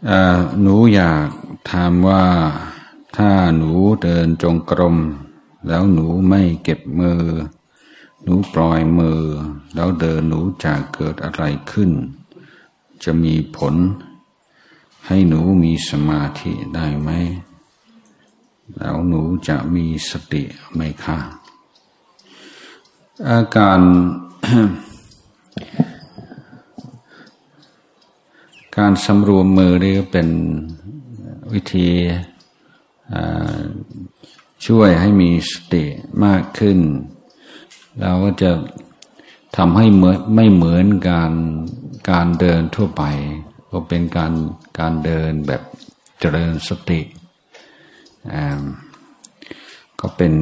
หนูอยากถามว่าถ้าหนูเดินจงกรมแล้วหนูไม่เก็บมือหนูปล่อยมือแล้วเดินหนูจะเกิดอะไรขึ้นจะมีผลให้หนูมีสมาธิได้ไหมแล้วหนูจะมีสติไหมคะอาการ การสำรวมมือนี่ก็เป็นวิธีช่วยให้มีสติมากขึ้นเราก็จะทำให้ไม่เหมือนการเดินทั่วไปก็เป็นการเดินแบบเจริญสติก็เป็น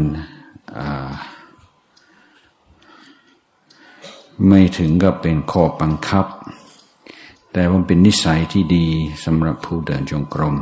ไม่ถึงกับเป็นข้อบังคับแต่มันเป็นนิสัยที่ดีสำหรับผู้เดินจงกรม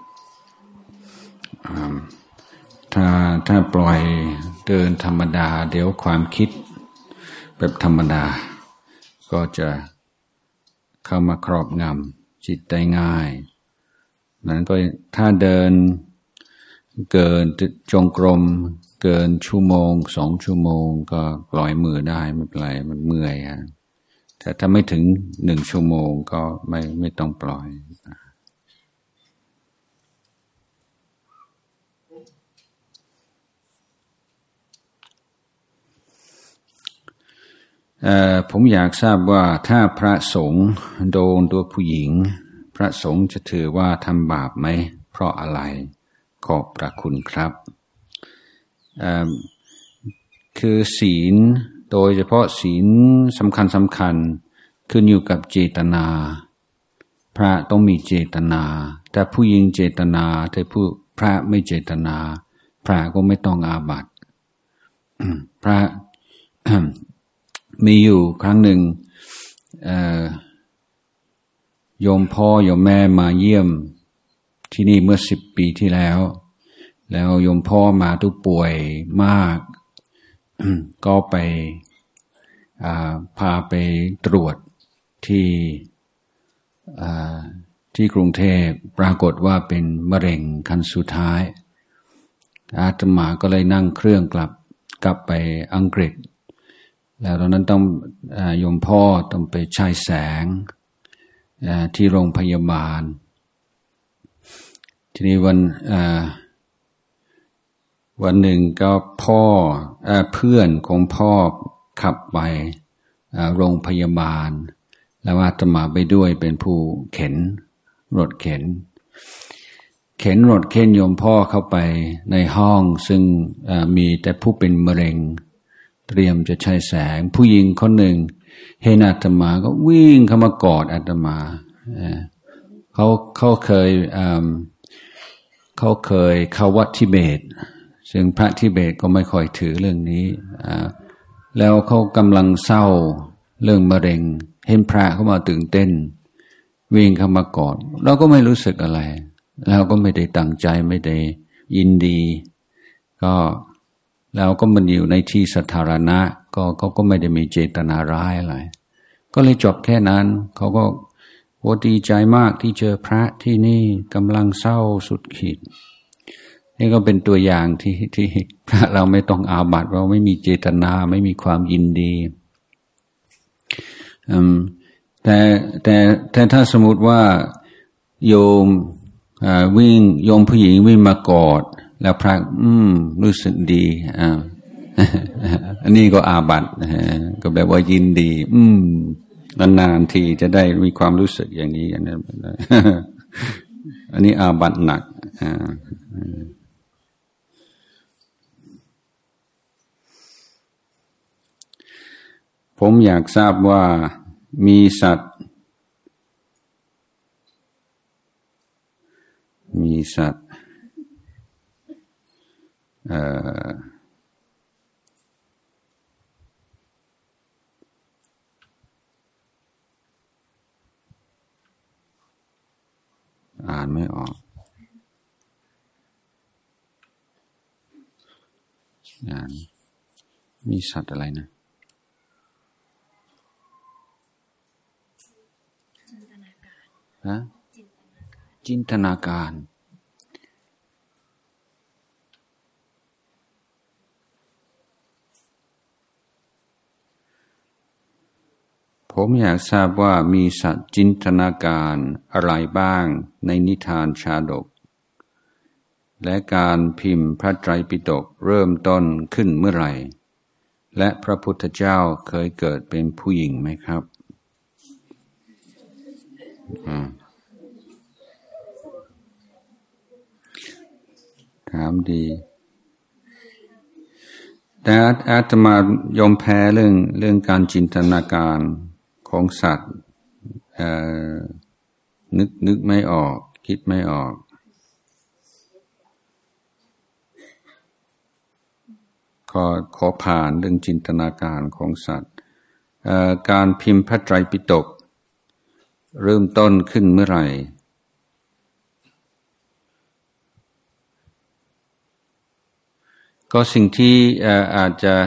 ถ้าปล่อยเดินธรรมดาเดี๋ยวความคิดแบบธรรมดาก็จะเข้ามาครอบงำจิตได้ง่ายนั้นก็ถ้าเดินเกินจงกรมเกินชั่วโมง2 ชั่วโมงก็ปล่อยมือได้ไม่เป็นไรมันเมื่อยแต่ถ้าไม่ถึง1 ชั่วโมงก็ไม่ต้องปล่อยผมอยากทราบว่าถ้าพระสงฆ์โดนตัวผู้หญิงพระสงฆ์จะถือว่าทำบาปไหมเพราะอะไรขอบพระคุณครับคือศีลโดยเฉพาะศีลสำคัญขึ้นอยู่กับเจตนาพระต้องมีเจตนาแต่ผู้หญิงเจตนาแต่พระไม่เจตนาพระก็ไม่ต้องอาบัติ พระ มีอยู่ครั้งหนึ่งโยมพ่อโยมแม่มาเยี่ยมที่นี่เมื่อ10 ปีที่แล้วโยมพ่อมาทุกป่วยมาก ก็ไปพาไปตรวจที่กรุงเทพปรากฏว่าเป็นมะเร็งขั้นสุดท้ายอาตมาก็เลยนั่งเครื่องกลับไปอังกฤษแล้วตอนนั้นต้องโยมพ่อต้องไปฉายแสงที่โรงพยาบาลทีนี้วันหนึ่งก็เพื่อนของพ่อขับไปโรงพยาบาลแล้วอาตมาไปด้วยเป็นผู้เข็นรถเข็นรถเข็นโยมพ่อเข้าไปในห้องซึ่งมีแต่ผู้เป็นมะเร็งเตรียมจะฉายแสงผู้หญิงคนหนึ่งเห็นอาตมาก็วิ่งเข้ามากอดอาตมาเขาเคยเข้าวัดทิเบตซึ่งพระทิเบตก็ไม่ค่อยถือเรื่องนี้แล้วเขากำลังเศร้าเรื่องมะเร็งเห็นพระเข้ามาตื่นเต้นวิ่งเข้ามากอดเราก็ไม่รู้สึกอะไรเราก็ไม่ได้ตั้งใจไม่ได้ยินดีก็เราก็มันอยู่ในที่สาธารณะก็ไม่ได้มีเจตนาร้ายอะไรก็เลยจบแค่นั้นเขาก็ดีใจมากที่เจอพระที่นี่กำลังเศร้าสุดขีดนี่ก็เป็นตัวอย่างที่พระเราไม่ต้องอาบัติเราไม่มีเจตนาไม่มีความยินดีแต่ถ้าสมมติว่าโยมโยมผู้หญิงวิ่งมากอดแล้วพระรู้สึกดีอันนี้ก็อาบัติก็แบบว่ายินดีนานๆทีจะได้มีความรู้สึกอย่างนี้อันนี้อาบัติหนักผมอยากทราบว่ามีสัตว์อ่านไม่ออกมีสัตว์อะไรนะฮะจินตนาการผมอยากทราบว่ามีสัตว์จินตนาการอะไรบ้างในนิทานชาดกและการพิมพ์พระไตรปิฎกเริ่มต้นขึ้นเมื่อไหร่และพระพุทธเจ้าเคยเกิดเป็นผู้หญิงไหมครับถามดีแต่อาตมายอมแพ้เรื่องการจินตนาการของสัตว์นึกไม่ออกคิดไม่ออกขอผ่านเรื่องจินตนาการของสัตว์การพิมพ์พระไตรปิฎกเริ่มต้นขึ้นเมื่อไหร่ก็สิ่งที่อาจจะ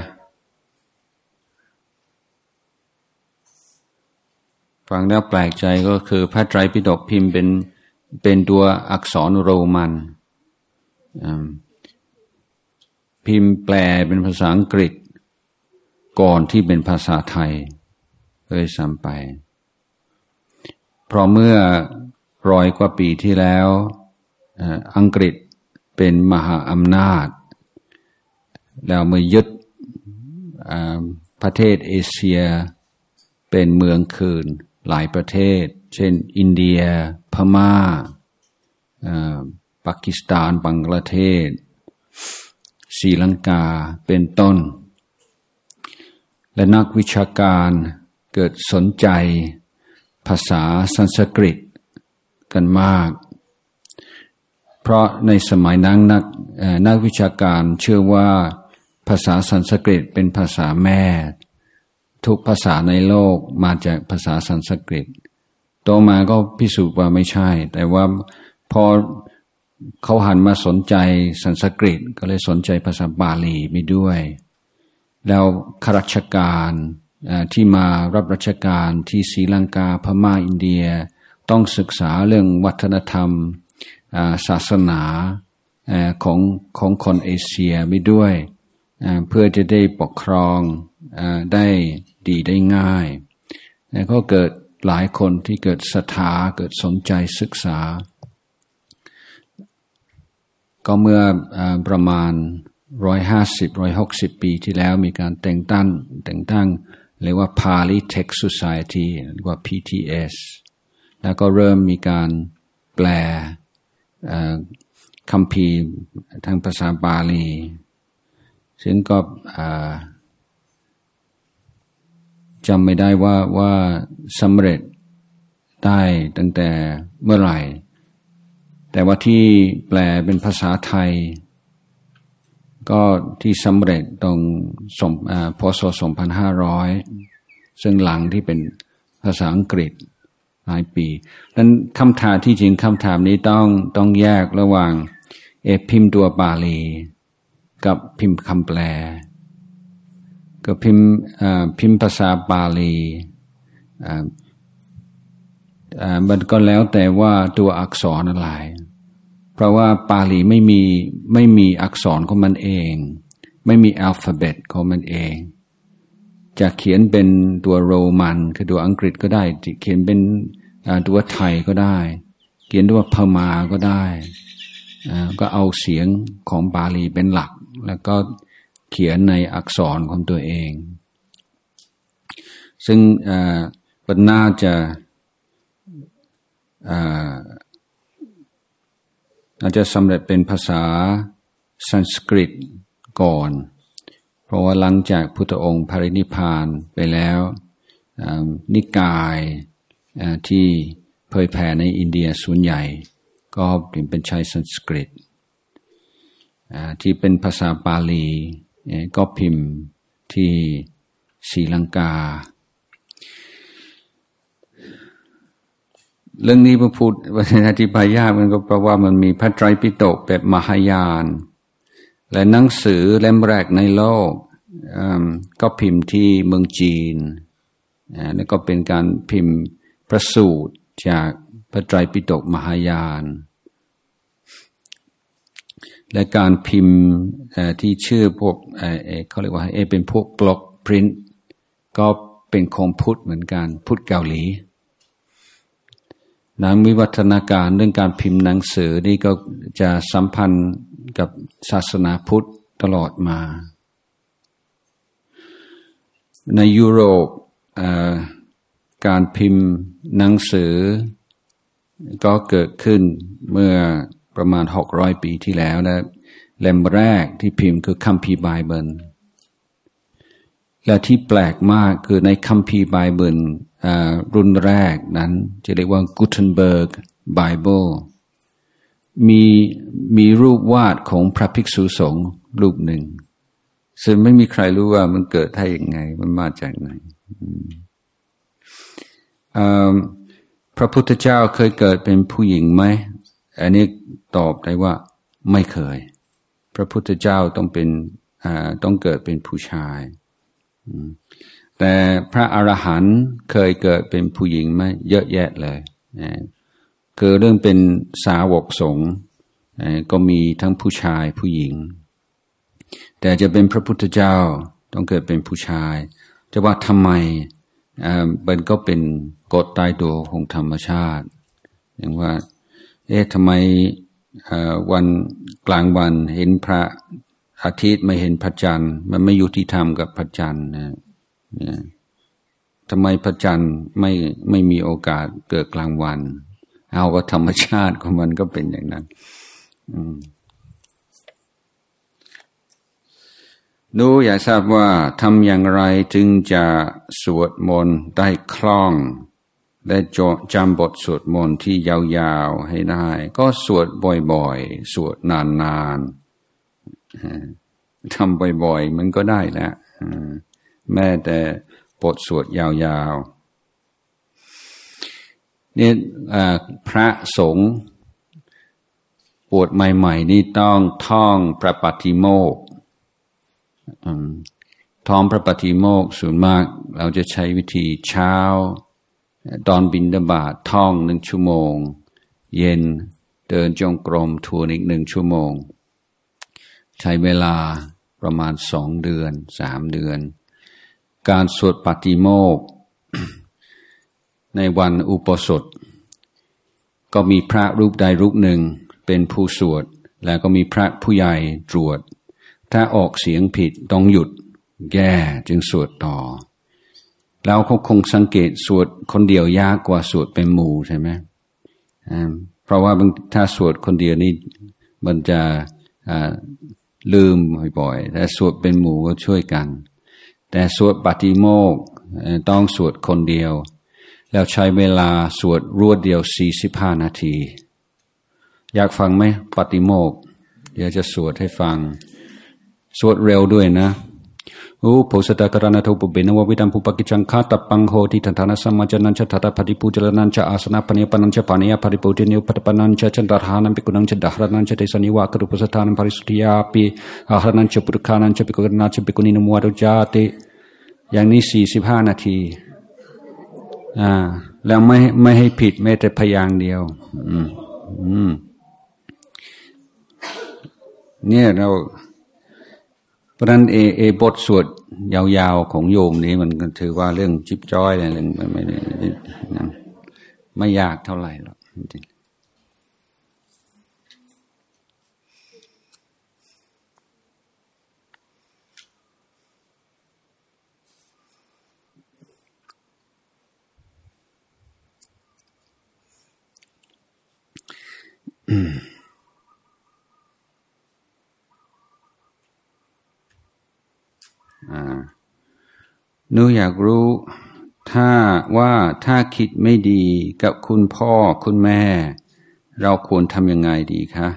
ฟังแล้วแปลกใจก็คือพระไตรปิฎกพิมพ์เป็นตัวอักษรโรมันพิมพ์แปลเป็นภาษาอังกฤษก่อนที่เป็นภาษาไทยเลยซ้ำไปเพราะเมื่อ100 กว่าปีที่แล้วอังกฤษเป็นมหาอำนาจแล้วเมื่อยึดประเทศเอเชียเป็นเมืองคืนหลายประเทศเช่นอินเดียพม่าปากีสถานบังกลาเทศศรีลังกาเป็นต้นและนักวิชาการเกิดสนใจภาษาสันสกฤตกันมากเพราะในสมัยนั้นนักวิชาการเชื่อว่าภาษาสันสกฤตเป็นภาษาแม่ทุกภาษาในโลกมาจากภาษาสันสกฤตต่อมาก็พิสูจน์ว่าไม่ใช่แต่ว่าพอเขาหันมาสนใจสันสกฤตก็เลยสนใจภาษาบาลีไปด้วยแล้วข้าราชการที่มารับราชการที่ศรีลังกาพม่าอินเดียต้องศึกษาเรื่องวัฒนธรรมศาสนาของคนเอเชียไปด้วยเพื่อจะได้ปกครองได้ดีได้ง่ายก็เกิดหลายคนที่เกิดศรัทธาเกิดสนใจศึกษาก็เมื่อประมาณ150-160 ปีที่แล้วมีการแต่งตั้งเรียกว่า Pali Text Society หรือว่า PTS แล้วก็เริ่มมีการแปลคัมภีร์ทางภาษาบาลีซึ่งก็จำไม่ได้ว่าสำเร็จได้ตั้งแต่เมื่อไหร่แต่ว่าที่แปลเป็นภาษาไทยก็ที่สำเร็จตรงพ.ศ. 2500ซึ่งหลังที่เป็นภาษาอังกฤษหลายปีนั้นคำถามที่จริงคำถามนี้ต้องแยกระหว่างพิมพ์ตัวบาลีกับพิมพ์คำแปลก็พิมพ์ภาษาบาลีมันก็แล้วแต่ว่าตัวอักษรอะไรเพราะว่าบาลีไม่มีอักษรของมันเองไม่มีอัลฟาเบตของมันเองจะเขียนเป็นตัวโรมันคือตัวอังกฤษก็ได้เขียนเป็นตัวไทยก็ได้เขียนตัวพม่าก็ได้ก็เอาเสียงของบาลีเป็นหลักแล้วก็เขียนในอักษรของตัวเองซึ่งมันน่าจะอาจจะสำเร็จเป็นภาษาสันสกฤตก่อนเพราะว่าหลังจากพุทธองค์ปรินิพพานไปแล้วนิกายที่เผยแผ่ในอินเดียส่วนใหญ่ก็เป็นใช้สันสกฤตที่เป็นภาษาบาลีก็พิมพ์ที่ศรีลังกาเรื่องนี้พอพูดอธิบายยากมันก็เพราะว่ามันมีพระไตรปิฎกแบบมหายานและหนังสือเล่มแรกในโลกก็พิมพ์ที่เมืองจีนแล้วก็เป็นการพิมพ์พระสูตรจากภระไตรปิฎกมหายานและการพิมพ์ที่ชื่อพวกเขาเรียกว่าเป็นพวกบล็อกพรินท์ก็เป็นของพุทธเหมือนกันพุทธเกาหลีนั้นวิวัฒนาการเรื่องการพิมพ์หนังสือนี่ก็จะสัมพันธ์กับศาสนาพุทธตลอดมาในยุโรปการพิมพ์หนังสือก็เกิดขึ้นเมื่อประมาณ600 ปีที่แล้วนะเล่มแรกที่พิมพ์คือคัมภีร์ไบเบิลและที่แปลกมากคือในคัมภีร์ไบเบิลรุ่นแรกนั้นจะเรียกว่า Gutenberg Bible มีรูปวาดของพระภิกษุสงฆ์รูปหนึ่งซึ่งไม่มีใครรู้ว่ามันเกิดได้ยังไงมันมาจากไหนพระพุทธเจ้าเคยเกิดเป็นผู้หญิงไหมอันนี้ตอบได้ว่าไม่เคยพระพุทธเจ้าต้องเกิดเป็นผู้ชายแต่พระอรหันต์เคยเกิดเป็นผู้หญิงไหมเยอะแยะเลยคือเรื่องเป็นสาวกสงฆ์ก็มีทั้งผู้ชายผู้หญิงแต่จะเป็นพระพุทธเจ้าต้องเกิดเป็นผู้ชายจะว่าทำไมมันก็เป็นกฎตายตัวของธรรมชาติอย่างว่าทำไมวันกลางวันเห็นพระอาทิตย์ไม่เห็นพระจันทร์มันไม่ยุติธรรมกับพระจันทร์นะทำไมพระจันทร์ไม่มีโอกาสเกิดกลางวันเอาว่าธรรมชาติของมันก็เป็นอย่างนั้นอยากทราบว่าทำอย่างไรจึงจะสวดมนต์ได้คล่องและจำบทสวดมนต์ที่ยาวๆให้ได้ก็สวดบ่อยๆสวดนานๆทำบ่อยๆมันก็ได้แล้วแม้แต่บทสวดยาวๆนี่พระสงฆ์บวชใหม่ๆนี่ต้องท่องพระปฏิโมกข์ท่องพระปฏิโมกข์ส่วนมากเราจะใช้วิธีเช้าตอนบิณฑบาตท่อง1 ชั่วโมงเย็นเดินจงกรมทวนอีก1 ชั่วโมงใช้เวลาประมาณ2 เดือน3 เดือนการสวดปฏิโมกข์ในวันอุปสมบทก็มีพระรูปใดรูปหนึ่งเป็นผู้สวดแล้วก็มีพระผู้ใหญ่ตรวจถ้าออกเสียงผิดต้องหยุดแก้จึงสวดต่อแล้วเขาคงสังเกตสวดคนเดียวยากกว่าสวดเป็นหมู่ใช่ไหมเพราะว่าถ้าสวดคนเดียวนี่มันจะลืมบ่อยๆแต่สวดเป็นหมู่ก็ช่วยกันแต่สวดปฏิโมกข์ต้องสวดคนเดียวแล้วใช้เวลาสวดรวดเดียว45 นาทีอยากฟังไหมปฏิโมกข์เดี๋ยวจะสวดให้ฟังสวดเร็วด้วยนะโพสตากรณะทุปเบนววิตัมปุปกิจังคาตปังโหติทันทานะสัมมาจนันจะทัตปฏิปูจรนันจะอาสนะปนิปนันจะปานิยปริปุตินิอุปตปนันจะจันตารหานันปิกุนังจะดาหรันันจะเทสนิวากรุปสถานันปริสุทธิยาปิอาหรันันจะปุตขานันจะปิกุนันจะปิกุนินมัวดุจาติอย่างนี้45 นาทีแล้วไม่ให้ผิดแม้แต่พยางค์เดียวเนี่ยเราเพราะนั้นบทสวดยาวๆของโยมนี้มันถือว่าเรื่องจิ๊บจ้อยอะไรไม่ยากเท่าไหร่หรอกจริงหนูอยากรู้ถ้าคิดไม่ดีกับคุณพ่อคุณแม่เราควรทำยังไงดีคะ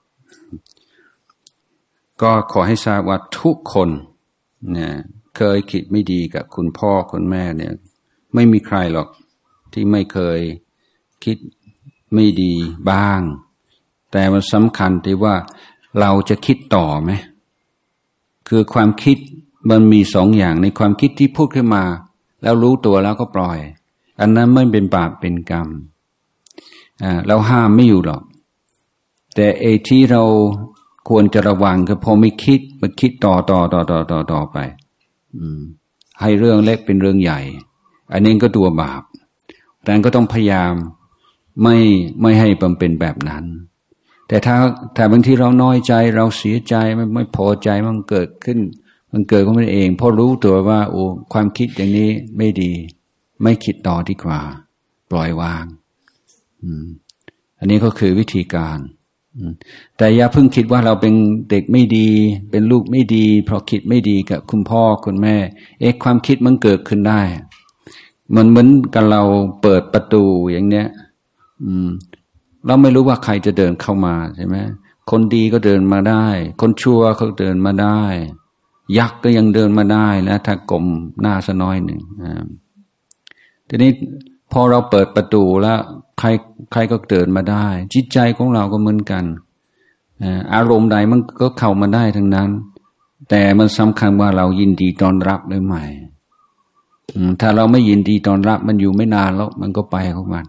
ก็ขอให้ทราบว่าทุกคนเนี่ยเคยคิดไม่ดีกับคุณพ่อคุณแม่เนี่ยไม่มีใครหรอกที่ไม่เคยคิดไม่ดีบ้างแต่มันสำคัญที่ว่าเราจะคิดต่อไหมคือความคิดมันมี2 อย่างในความคิดที่พูดขึ้นมาแล้วรู้ตัวแล้วก็ปล่อยอันนั้นไม่เป็นบาปเป็นกรรมเราห้ามไม่อยู่หรอกแต่ที่เราควรจะระวังคือพอไม่คิดมาคิดต่อไปให้เรื่องเล็กเป็นเรื่องใหญ่อันนี้ก็ตัวบาปแต่ก็ต้องพยายามไม่ให้มันเป็นแบบนั้นแต่ถ้าบางทีเราน้อยใจเราเสียใจไม่พอใจมันเกิดขึ้นมันเกิดขึ้นเองเพราะรู้ตัวว่าโอ้ความคิดอย่างนี้ไม่ดีไม่คิดต่อดีกว่าปล่อยวางอันนี้ก็คือวิธีการแต่อย่าเพิ่งคิดว่าเราเป็นเด็กไม่ดีเป็นลูกไม่ดีเพราะคิดไม่ดีกับคุณพ่อคุณแม่ความคิดมันเกิดขึ้นได้มันเหมือนกับเราเปิดประตูอย่างเนี้ยเราไม่รู้ว่าใครจะเดินเข้ามาใช่ไหมคนดีก็เดินมาได้คนชั่วเขาเดินมาได้ยักษ์ก็ยังเดินมาได้นะถ้ากลมหน้าสักน้อยหนึ่งทีนี้พอเราเปิดประตูแล้วใครก็เดินมาได้จิตใจของเราก็เหมือนกันอารมณ์ใดมันก็เข้ามาได้ทั้งนั้นแต่มันสำคัญว่าเรายินดีต้อนรับหรือไม่ถ้าเราไม่ยินดีต้อนรับมันอยู่ไม่นานแล้วมันก็ไปของมัน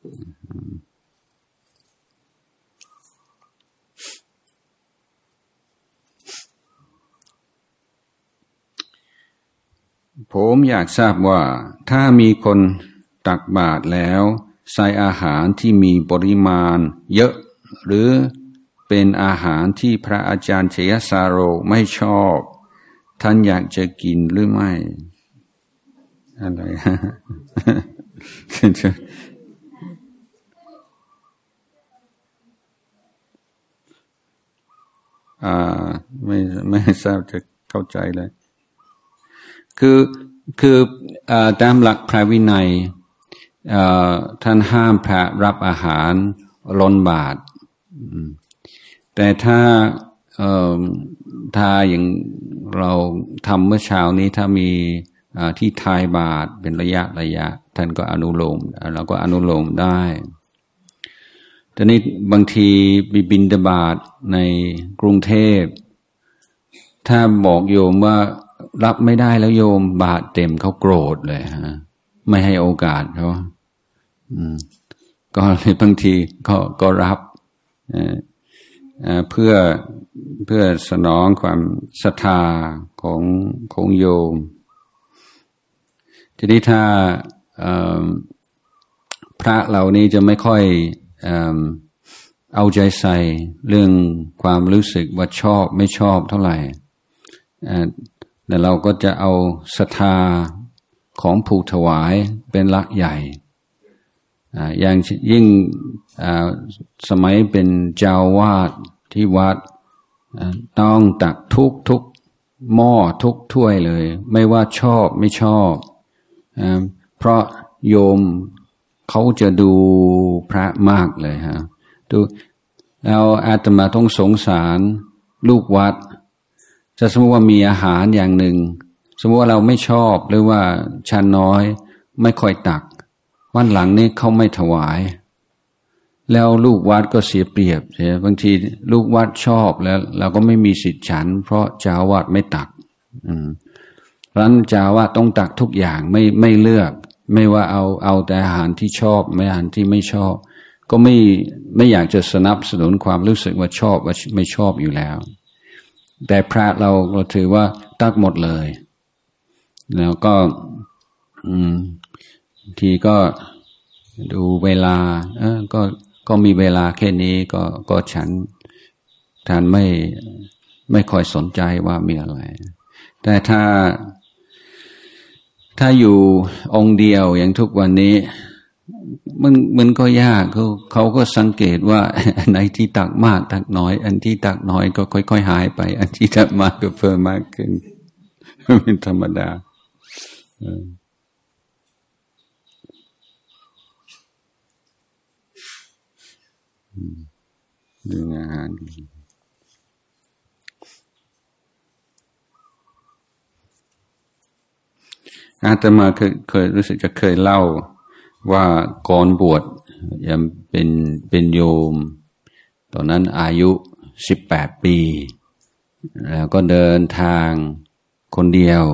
ผมอยากทราบว่าถ้ามีคนตักบาตรแล้วใส่อาหารที่มีปริมาณเยอะหรือเป็นอาหารที่พระอาจารย์เชยสาโรไม่ชอบท่านอยากจะกินหรือไม่อะไร ไม่ทราบจะเข้าใจเลยคือตามหลักพระวินัยท่านห้ามพระรับอาหารล้นบาตรแต่ถ้าอย่างเราทำเมื่อเช้านี้ถ้ามีที่ทายบาตรเป็นระยะท่านก็อนุโลมเราก็อนุโลมได้ทีนี้บางทีบิณฑบาตในกรุงเทพถ้าบอกโยมว่ารับไม่ได้แล้วโยมบาตรเต็มเขาโกรธเลยฮะไม่ให้โอกาสเขาก็เลยบางทีก็รับเพื่อสนองความศรัทธาของโยมทีนี้ถ้าพระเหล่านี้จะไม่ค่อยเอาใจใส่เรื่องความรู้สึกว่าชอบไม่ชอบเท่าไหร่แต่เราก็จะเอาศรัทธาของผู้ถวายเป็นหลักใหญ่อย่างยิ่งสมัยเป็นเจ้าวาดที่วัดต้องตักทุกหม้อทุกถ้วยเลยไม่ว่าชอบไม่ชอบเพราะโยมเขาจะดูพระมากเลยฮะดูแล้วอาตมาต้องสงสารลูกวัดจะสมมติว่ามีอาหารอย่างหนึ่งสมมติว่าเราไม่ชอบหรือว่าชั้นน้อยไม่ค่อยตักวันหลังนี้เขาไม่ถวายแล้วลูกวัดก็เสียเปรียบใช่บางทีลูกวัดชอบแล้วเราก็ไม่มีสิทธิ์ฉันเพราะเจ้าวาดไม่ตักร้านเจ้าวาดต้องตักทุกอย่างไม่เลือกไม่ว่าเอาแต่อาหารที่ชอบไม่อาหารที่ไม่ชอบก็ไม่อยากจะสนับสนุนความรู้สึกว่าชอบว่าไม่ชอบอยู่แล้วแต่พระเราถือว่าตักหมดเลยแล้วก็ทีก็ดูเวลาก็มีเวลาแค่นี้ก็ฉันท่านไม่ค่อยสนใจว่ามีอะไรแต่ถ้าอยู่องค์เดียวอย่างทุกวันนี้มันก็ยากเขาก็สังเกตว่าอันไหนที่ตักมากตักน้อยอันที่ตักน้อยก็ค่อยๆหายไปอันที่ตักมากก็เพิ่มมากขึ้นเป็นธรรมดาเรื่องอาหารอาตมาเคยรู้สึกจะเคยเล่าว่าก่อนบวชยังเป็นโยมตอนนั้นอายุ18 ปีแล้วก็เดินทางคนเดียว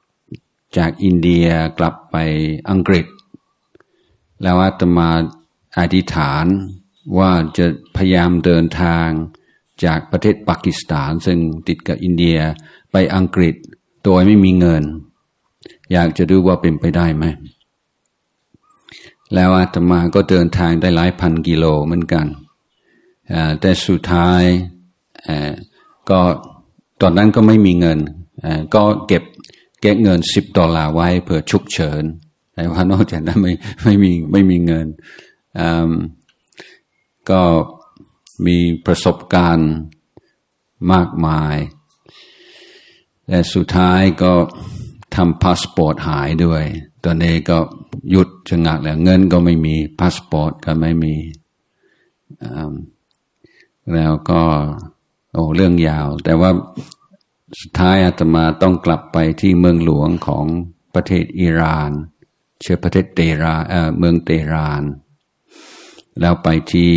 จากอินเดียกลับไปอังกฤษแล้วอาตมาอธิษฐานว่าจะพยายามเดินทางจากประเทศปากีสถานซึ่งติดกับอินเดียไปอังกฤษโดยไม่มีเงินอยากจะดูว่าเป็นไปได้ไหมแล้วอาตมาก็เดินทางได้หลายพันกิโลเหมือนกันแต่สุดท้ายก็ตอนนั้นก็ไม่มีเงินก็เก็บเงิน$10ไว้เพื่อฉุกเฉินแต่ว่านอกจากนั้นไม่มีเงินก็มีประสบการณ์มากมายแต่สุดท้ายก็ทำพาสปอร์ตหายด้วยตอนนี้ก็หยุดชะงักแล้วเงินก็ไม่มีพาสปอร์ตก็ไม่มีแล้วก็เรื่องยาวแต่ว่าสุดท้ายอาตมาต้องกลับไปที่เมืองหลวงของประเทศอิหร่านชื่อประเทศเมืองเตหรานแล้วไปที่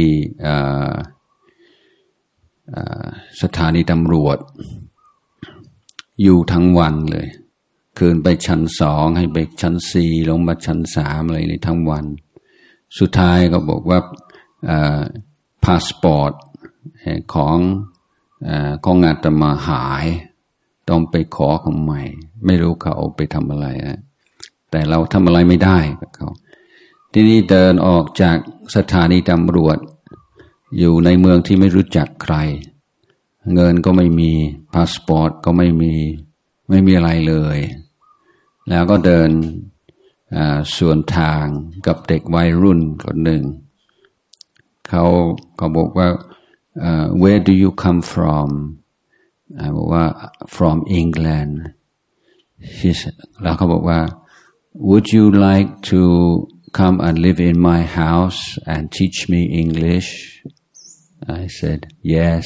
สถานีตำรวจอยู่ทั้งวันเลยคืนไปชั้น2ให้ไปชั้น4ลงมาชั้น3อะไรนี่ทั้งวันสุดท้ายก็บอกว่าพาสปอร์ตของอาตมาหายต้องไปขอเขาใหม่ไม่รู้เขาเอาไปทำอะไรนะแต่เราทำอะไรไม่ได้กับเขาทีนี้เดินออกจากสถานีตำรวจอยู่ในเมืองที่ไม่รู้จักใครเงินก็ไม่มีพาสปอร์ตก็ไม่มีอะไรเลยแล้วก็เดินสวนทางกับเด็กวัยรุ่นคนหนึ่งเขาบอกว่าwhere do you come from บอกว่า from England แล้วเขาบอกว่า would you like to come and live in my house and teach me English I said yes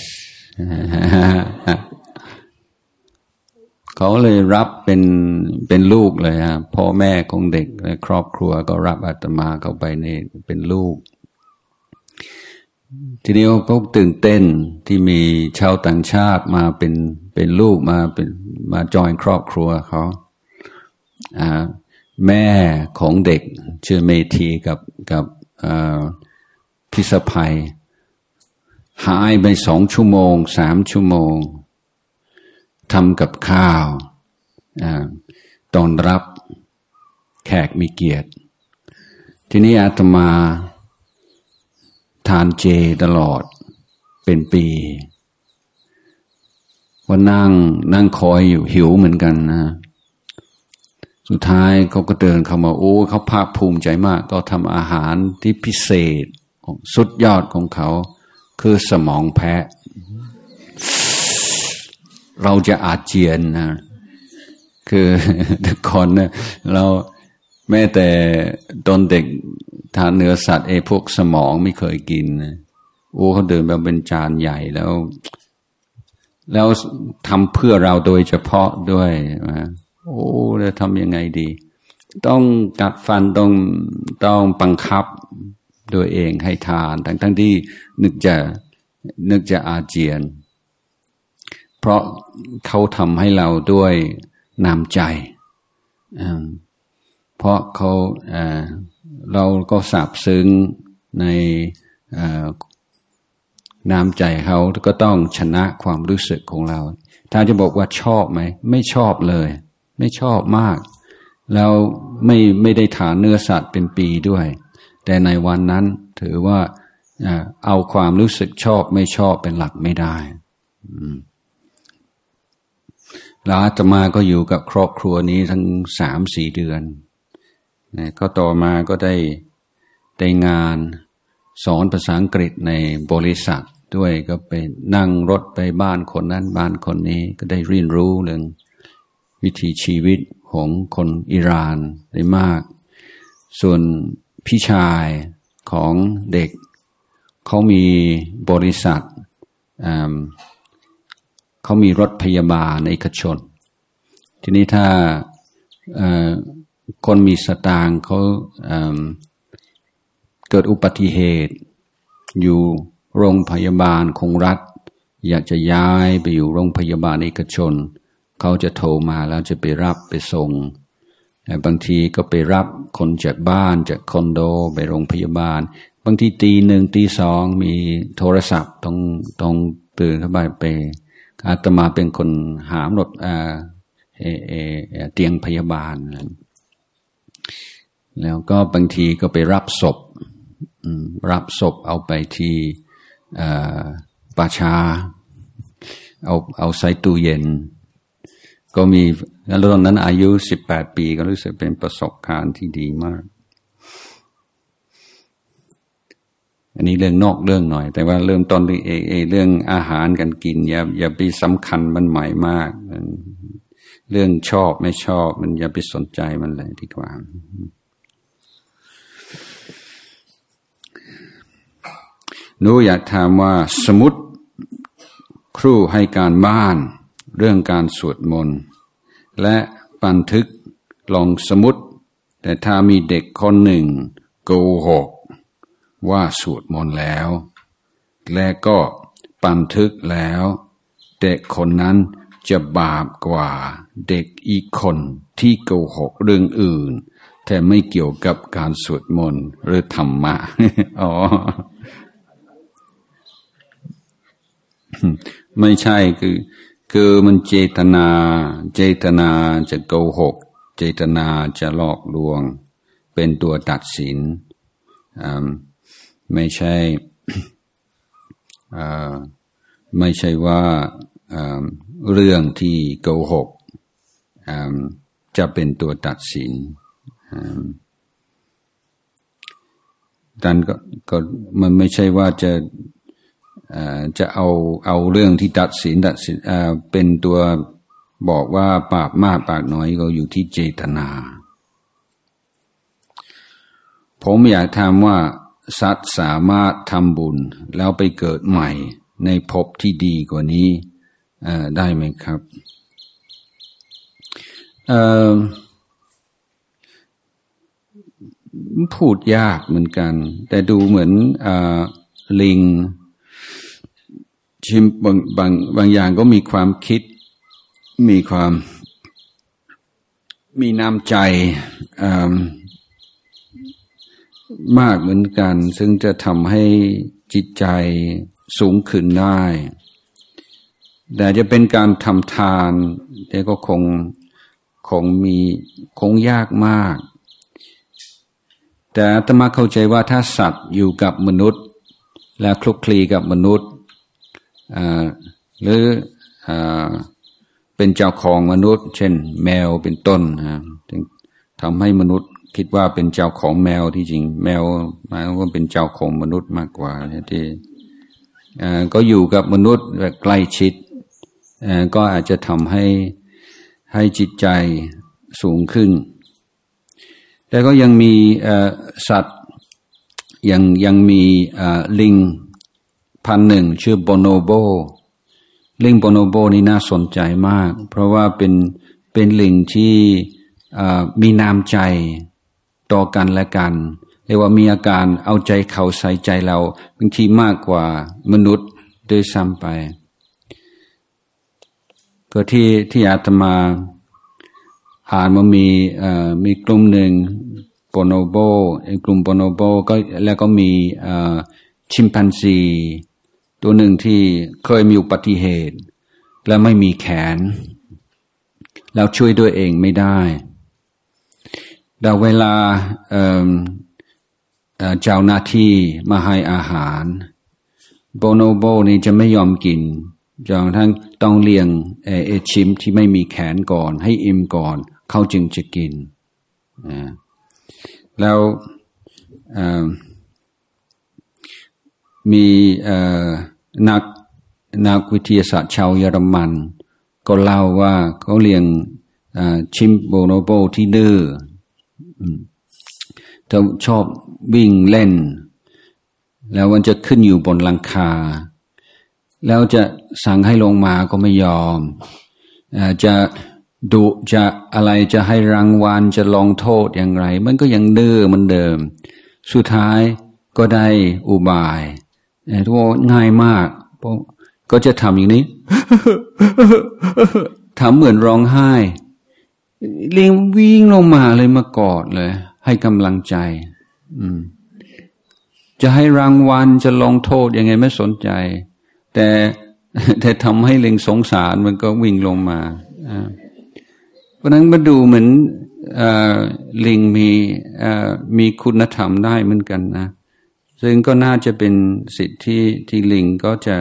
เขาเลยรับเป็นลูกเลยฮะพ่อแม่ของเด็กและครอบครัวก็รับอาตมาเข้าไปในเป็นลูกทีนี้เขาตื่นเต้นที่มีชาวต่างชาติมาเป็นลูกมาจอยครอบครัวเขาแม่ของเด็กชื่อเมธีกับพิสภัยหายไป2 ชั่วโมง3 ชั่วโมงทำกับข้าวต้อนรับแขกมีเกียรติทีนี้อาตมาทานเจตลอดเป็นปีว่านั่งคอยอยู่หิวเหมือนกันนะสุดท้ายเขาก็เดินเข้ามาเขาภาคภูมิใจมากก็ทำอาหารที่พิเศษสุดยอดของเขาคือสมองแพะเราจะอาเจียนนะคือแต่ก่อนเนี่ยเราแม้แต่ตอนเด็กทานเนื้อสัตว์พวกสมองไม่เคยกินเขาเดินแบบเป็นจานใหญ่แล้วทำเพื่อเราโดยเฉพาะด้วยนะแล้วทำยังไงดีต้องกัดฟันต้องบังคับโดยเองให้ทานทั้งที่นึกจะอาเจียนเพราะเขาทำให้เราด้วยน้ำใจเพราะเราก็ซาบซึ้งในน้ำใจเขาก็ต้องชนะความรู้สึกของเราถ้าจะบอกว่าชอบไหมไม่ชอบเลยไม่ชอบมากแล้วไม่ได้ทานเนื้อสัตว์เป็นปีด้วยแต่ในวันนั้นถือว่าเอาความรู้สึกชอบไม่ชอบเป็นหลักไม่ได้แล้วอาตมาก็อยู่กับครอบครัวนี้ทั้ง 3-4 เดือนก็ต่อมาก็ได้งานสอนภาษาอังกฤษในบริษัทด้วยก็ไปนั่งรถไปบ้านคนนั้นบ้านคนนี้ก็ได้เรียนรู้เรื่องวิถีชีวิตของคนอิหร่านได้มากส่วนพี่ชายของเด็กเขามีบริษัทเขามีรถพยาบาลเอกชนทีนี้ถ้าคนมีสตางค์เขาเกิดอุบัติเหตุอยู่โรงพยาบาลของรัฐอยากจะย้ายไปอยู่โรงพยาบาลเอกชนเขาจะโทรมาแล้วจะไปรับไปส่งบางทีก็ไปรับคนจากบ้านจากคอนโดไปโรงพยาบาลบางทีตีหนึ่งตีสองมีโทรศัพท์ต้องตื่นเข้าไปอาตมาเป็นคนหามรถเตียงพยาบาลแล้วก็บางทีก็ไปรับศพเอาไปที่ป่าช้าเอาใส่ตู้เย็นก็มีแล้วตอนนั้นอายุ18 ปีก็รู้สึกเป็นประสบการณ์ที่ดีมากอันนี้เรื่องนอกเรื่องหน่อยแต่ว่าเริ่มต้นเรื่องอาหารกันกินอย่าไปสำคัญมันใหม่มากเรื่องชอบไม่ชอบมันอย่าไปสนใจมันเลยดีกว่าหนูอยากถามว่าสมมุติครูให้การบ้านเรื่องการสวดมนต์และบันทึกลงสมุดแต่ถ้ามีเด็กคนหนึ่งโกหกว่าสวดมนต์แล้วและก็บันทึกแล้วเด็กคนนั้นจะบาปกว่าเด็กอีกคนที่โกหกเรื่องอื่นแต่ไม่เกี่ยวกับการสวดมนต์หรือธรรมะ อ๋อ ไม่ใช่คือมันเจตนาจะโกหกเจตนาจะหลอกลวงเป็นตัวตัดสินไม่ใช่ว่าเรื่องที่โกหกจะเป็นตัวตัดสินดังนั้นก็มันไม่ใช่ว่าจะเอาเรื่องที่ตัดสินเป็นตัวบอกว่าบาปมากบาปน้อยก็อยู่ที่เจตนาผมอยากถามว่าสัตว์สามารถทำบุญแล้วไปเกิดใหม่ในภพที่ดีกว่านี้ได้ไหมครับพูดยากเหมือนกันแต่ดูเหมือนลิงบางอย่างก็มีความคิดมีน้ำใจมากเหมือนกันซึ่งจะทำให้จิตใจสูงขึ้นได้แต่จะเป็นการทำทานแต่ก็คงยากมากแต่อาตมาเข้าใจว่าถ้าสัตว์อยู่กับมนุษย์และคลุกคลีกับมนุษย์หรือเป็นเจ้าของมนุษย์เช่นแมวเป็นต้นทำให้มนุษย์คิดว่าเป็นเจ้าของแมวที่จริงแมวหมายว่าเป็นเจ้าของมนุษย์มากกว่าที่ก็อยู่กับมนุษย์แบบใกล้ชิดก็อาจจะทำให้จิตใจสูงขึ้นแต่ก็ยังมีสัตว์ยังมีลิงพันหนึ่งชื่อโบโนโบลิงโบโนโบนี่น่าสนใจมากเพราะว่าเป็นลิงที่มีน้ำใจต่อกันและกันเรียกว่ามีอาการเอาใจเขาใส่ใจเราบางทีมากกว่ามนุษย์ด้วยซ้ำไปก็ที่อาตมาอ่านว่ามีกลุ่มหนึ่งโบโนโบกลุ่มโบโนโบก็แล้วก็มีชิมแปนซีตัวหนึ่งที่เคยมีอุบัติเหตุและไม่มีแขนแล้วช่วยด้วยเองไม่ได้แต่เวลาเจ้าหน้าที่มาให้อาหารโบโนโบนี่จะไม่ยอมกินจนทั้งต้องเลี้ยงชิมที่ไม่มีแขนก่อนให้อิ่มก่อนเขาจึงจะกินแล้วมีนักวิทยาศาสตร์ชาวเยอรมันก็เล่าว่าเขาเลี้ยงชิมโบโนโบที่ดื้อเธอชอบวิ่งเล่นแล้วมันจะขึ้นอยู่บนหลังคาแล้วจะสั่งให้ลงมาก็ไม่ยอมจะดุจะอะไรจะให้รางวัลจะลงโทษอย่างไรมันก็ยังดื้อเหมือนเดิมสุดท้ายก็ได้อุบายทุกง่ายมากก็จะทำอย่างนี้ ทำเหมือนร้องไห้เลี้ยงวิ่งลงมาเลยมากอดเลยให้กำลังใจจะให้รางวัลจะลงโทษยังไงไม่สนใจแต่ทำให้ลิงสงสารมันก็วิ่งลงมาเพราะนั้นมาดูเหมือนลิงมีคุณธรรมได้เหมือนกันนะซึ่งก็น่าจะเป็นสิทธิที่ลิงก็จะ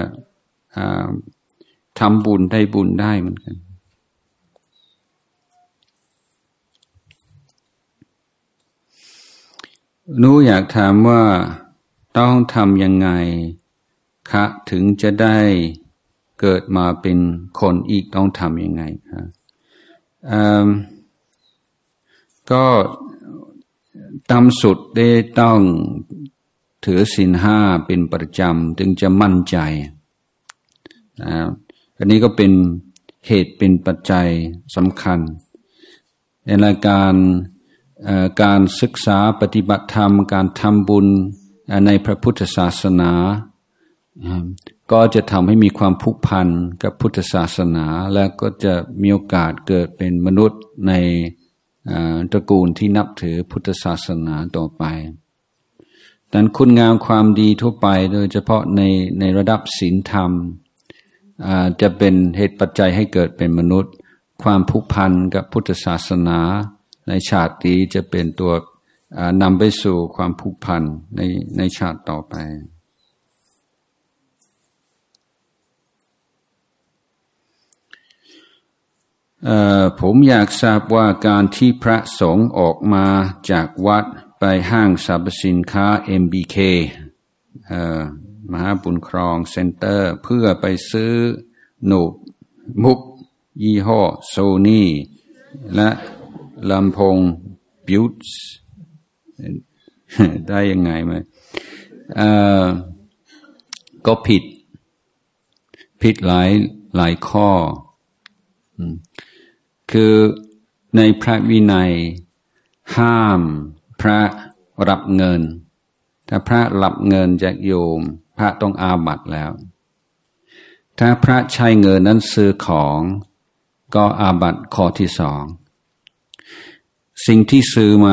ทำบุญได้บุญได้เหมือนกันหนูอยากถามว่าต้องทำยังไงคะถึงจะได้เกิดมาเป็นคนอีกต้องทำยังไงคะก็ตามสุดได้ต้องถือศีลห้าเป็นประจำถึงจะมั่นใจอันนี้ก็เป็นเหตุเป็นปัจจัยสำคัญในรายการศึกษาปฏิบัติธรรมการทำบุญในพระพุทธศาสนาก็จะทำให้มีความผูกพันกับพุทธศาสนาและก็จะมีโอกาสเกิดเป็นมนุษย์ในตระกูลที่นับถือพุทธศาสนาต่อไปแต่คุณงามความดีทั่วไปโดยเฉพาะในระดับศีลธรรมจะเป็นเหตุปัจจัยให้เกิดเป็นมนุษย์ความผูกพันกับพุทธศาสนาในชาตินี้จะเป็นตัวนำไปสู่ความผูกพันในชาติต่อไปผมอยากทราบว่าการที่พระสงฆ์ออกมาจากวัดไปห้างสรรพสินค้า MBK มหาบุญครองเซ็นเตอร์เพื่อไปซื้อโน้ตบุ๊กยี่ห้อโซนี่และลำโพงบิวส์ได้ยังไงไหมก็ผิดหลายข้อคือในพระวินัยห้ามพระรับเงินถ้าพระรับเงินจากโยมพระต้องอาบัติแล้วถ้าพระใช้เงินนั้นซื้อของก็อาบัติข้อที่สองสิ่งที่ซื้อมา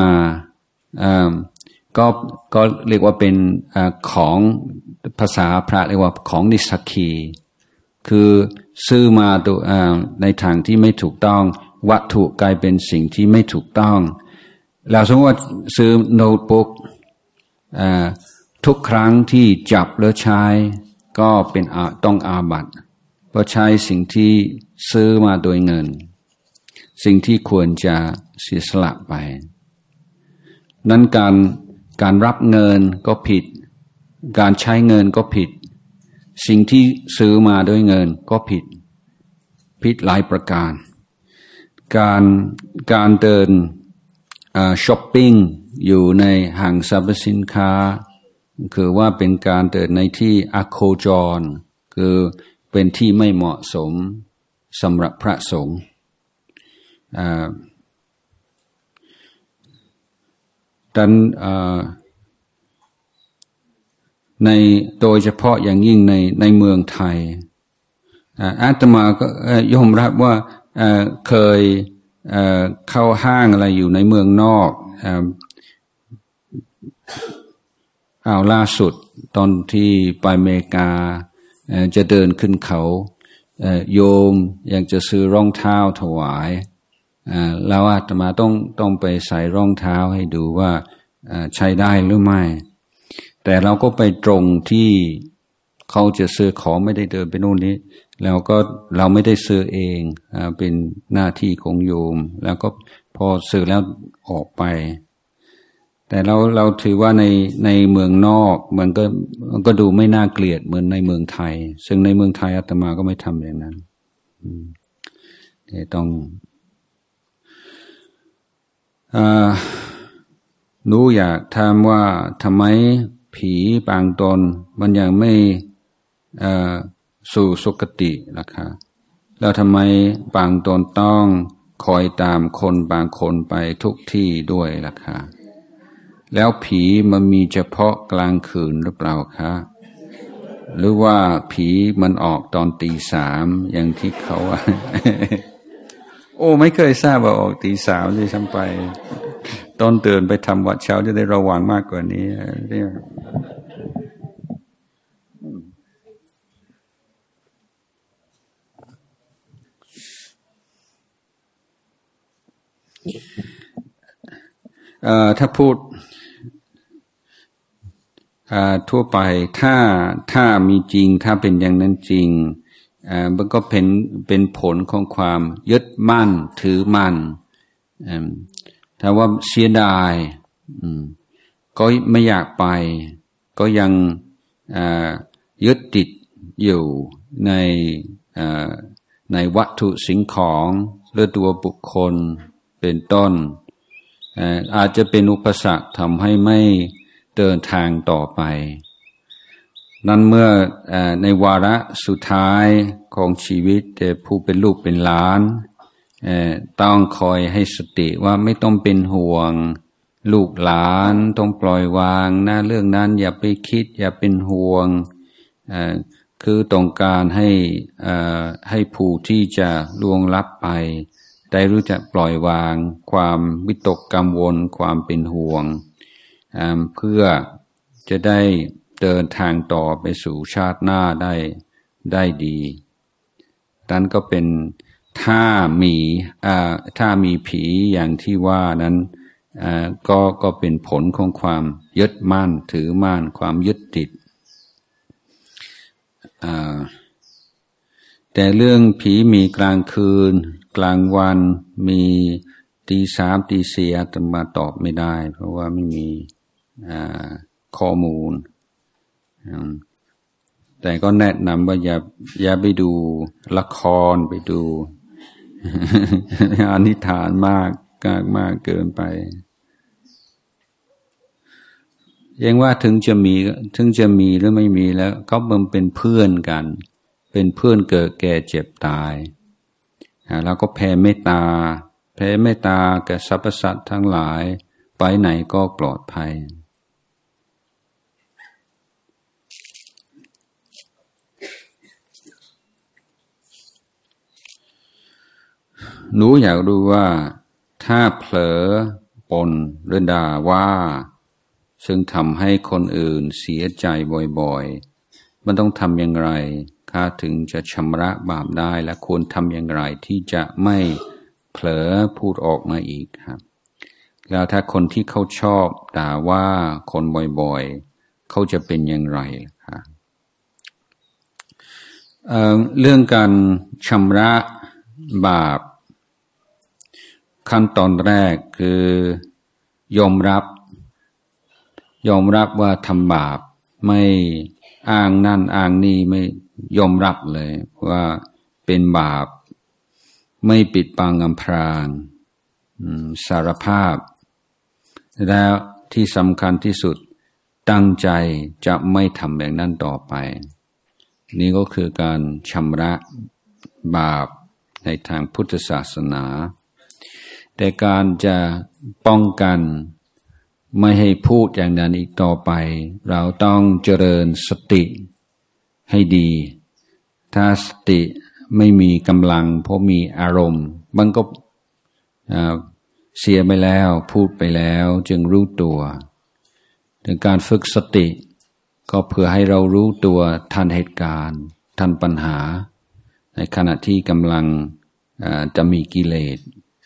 ก็เรียกว่าเป็นของภาษาพระเรียกว่าของนิสสักคีคือซื้อมาในทางที่ไม่ถูกต้องวัตถุกลายเป็นสิ่งที่ไม่ถูกต้องแล้วสมมติว่าซื้อโน้ตบุ๊กทุกครั้งที่จับหรือใช้ก็เป็นต้องอาบัติเพราะใช้สิ่งที่ซื้อมาโดยเงินสิ่งที่ควรจะเสียสละไปนั้นการรับเงินก็ผิดการใช้เงินก็ผิดสิ่งที่ซื้อมาด้วยเงินก็ผิดหลายประการการเดินช้อปปิ้งอยู่ในห้างสรรพสินค้าคือว่าเป็นการเดินในที่อโคจรคือเป็นที่ไม่เหมาะสมสำหรับพระสงฆ์ในโดยเฉพาะอย่างยิ่งในเมืองไทยอาตมาก็ยอมรับว่าเคยเข้าห้างอะไรอยู่ในเมืองนอกล่าสุดตอนที่ไปอเมริกาจะเดินขึ้นเขาโยมอยากจะซื้อรองเท้าถวายแล้วอาตมาต้องไปใส่รองเท้าให้ดูว่าใช้ได้หรือไม่แต่เราก็ไปตรงที่เขาจะซื้อของไม่ได้เดินไปโน่นนี้แล้วก็เราไม่ได้ซื้อเองเป็นหน้าที่ของโยมแล้วก็พอซื้อแล้วออกไปแต่เราถือว่าในเมืองนอกมันก็ดูไม่น่าเกลียดเหมือนในเมืองไทยซึ่งในเมืองไทยอาตมาก็ไม่ทำอย่างนั้นต้องหนูอยากถามว่าทำไมผีบางตนมันยังไม่สู่สุคติล่ะคะแล้วทำไมบางตนต้องคอยตามคนบางคนไปทุกที่ด้วยล่ะคะแล้วผีมันมีเฉพาะกลางคืนหรือเปล่าคะหรือว่าผีมันออกตอนตีสามอย่างที่เขาว่า โอ้ไม่เคยทราบว่าออกตีสามเลยซ้ำไปตอนเตือนไปทำวัดเช้าจะได้ระวังมากกว่านี้ถ้าพูดทั่วไปถ้ามีจริงถ้าเป็นอย่างนั้นจริงมันก็เป็นผลของความยึดมั่นถือมั่นถ้าว่าเสียดายก็ไม่อยากไปก็ยังยึดติดอยู่ในวัตถุสิ่งของหรือตัวบุคคลเป็นต้นอาจจะเป็นอุปสรรคทำให้ไม่เดินทางต่อไปนั้นเมื่อในวาระสุดท้ายของชีวิตผู้เป็นลูกเป็นหลานต้องคอยให้สติว่าไม่ต้องเป็นห่วงลูกหลานต้องปล่อยวางนะเรื่องนั้นอย่าไปคิดอย่าเป็นห่วงคือต้องการให้ผู้ที่จะล่วงลับไปได้รู้จักปล่อยวางความวิตกกังวลความเป็นห่วงเพื่อจะได้เดินทางต่อไปสู่ชาติหน้าได้ดีนั้นก็เป็นถ้ามีผีอย่างที่ว่านั้นก็เป็นผลของความยึดมั่นถือมั่นความยึดติดแต่เรื่องผีมีกลางคืนกลางวันมีตีสามตีสี่อาตมาตอบไม่ได้เพราะว่าไม่มีข้อมูลแต่ก็แนะนำว่าอย่าไปดูละครไปดูอานิทานมากเกินไปยังว่าถึงจะมีหรือไม่มีแล้วก็มันเป็นเพื่อนกันเป็นเพื่อนเกิดแก่เจ็บตายแล้วก็แผ่เมตตาแก่สรรพสัตว์ทั้งหลายไปไหนก็ปลอดภัยหนูอยากรู้ว่าถ้าเผลอปนหรือด่าว่าซึ่งทำให้คนอื่นเสียใจบ่อยๆมันต้องทำอย่างไรข้าถึงจะชำระบาปได้และควรทำอย่างไรที่จะไม่เผลอพูดออกมาอีกครับแล้วถ้าคนที่เขาชอบด่าว่าคนบ่อยๆเขาจะเป็นอย่างไรครับเรื่องการชำระบาปขั้นตอนแรกคือยอมรับว่าทำบาปไม่อ้างนั่นอ้างนี่ไม่ยอมรับเลยว่าเป็นบาปไม่ปิดบังอำพรางสารภาพแล้วที่สำคัญที่สุดตั้งใจจะไม่ทำแบบนั้นต่อไปนี่ก็คือการชำระบาปในทางพุทธศาสนาแต่การจะป้องกันไม่ให้พูดอย่างนั้นอีกต่อไปเราต้องเจริญสติให้ดีถ้าสติไม่มีกำลังเพราะมีอารมณ์มันก็เสียไปแล้วพูดไปแล้วจึงรู้ตัวถึงการฝึกสติก็เพื่อให้เรารู้ตัวทันเหตุการณ์ทันปัญหาในขณะที่กำลังจะมีกิเลส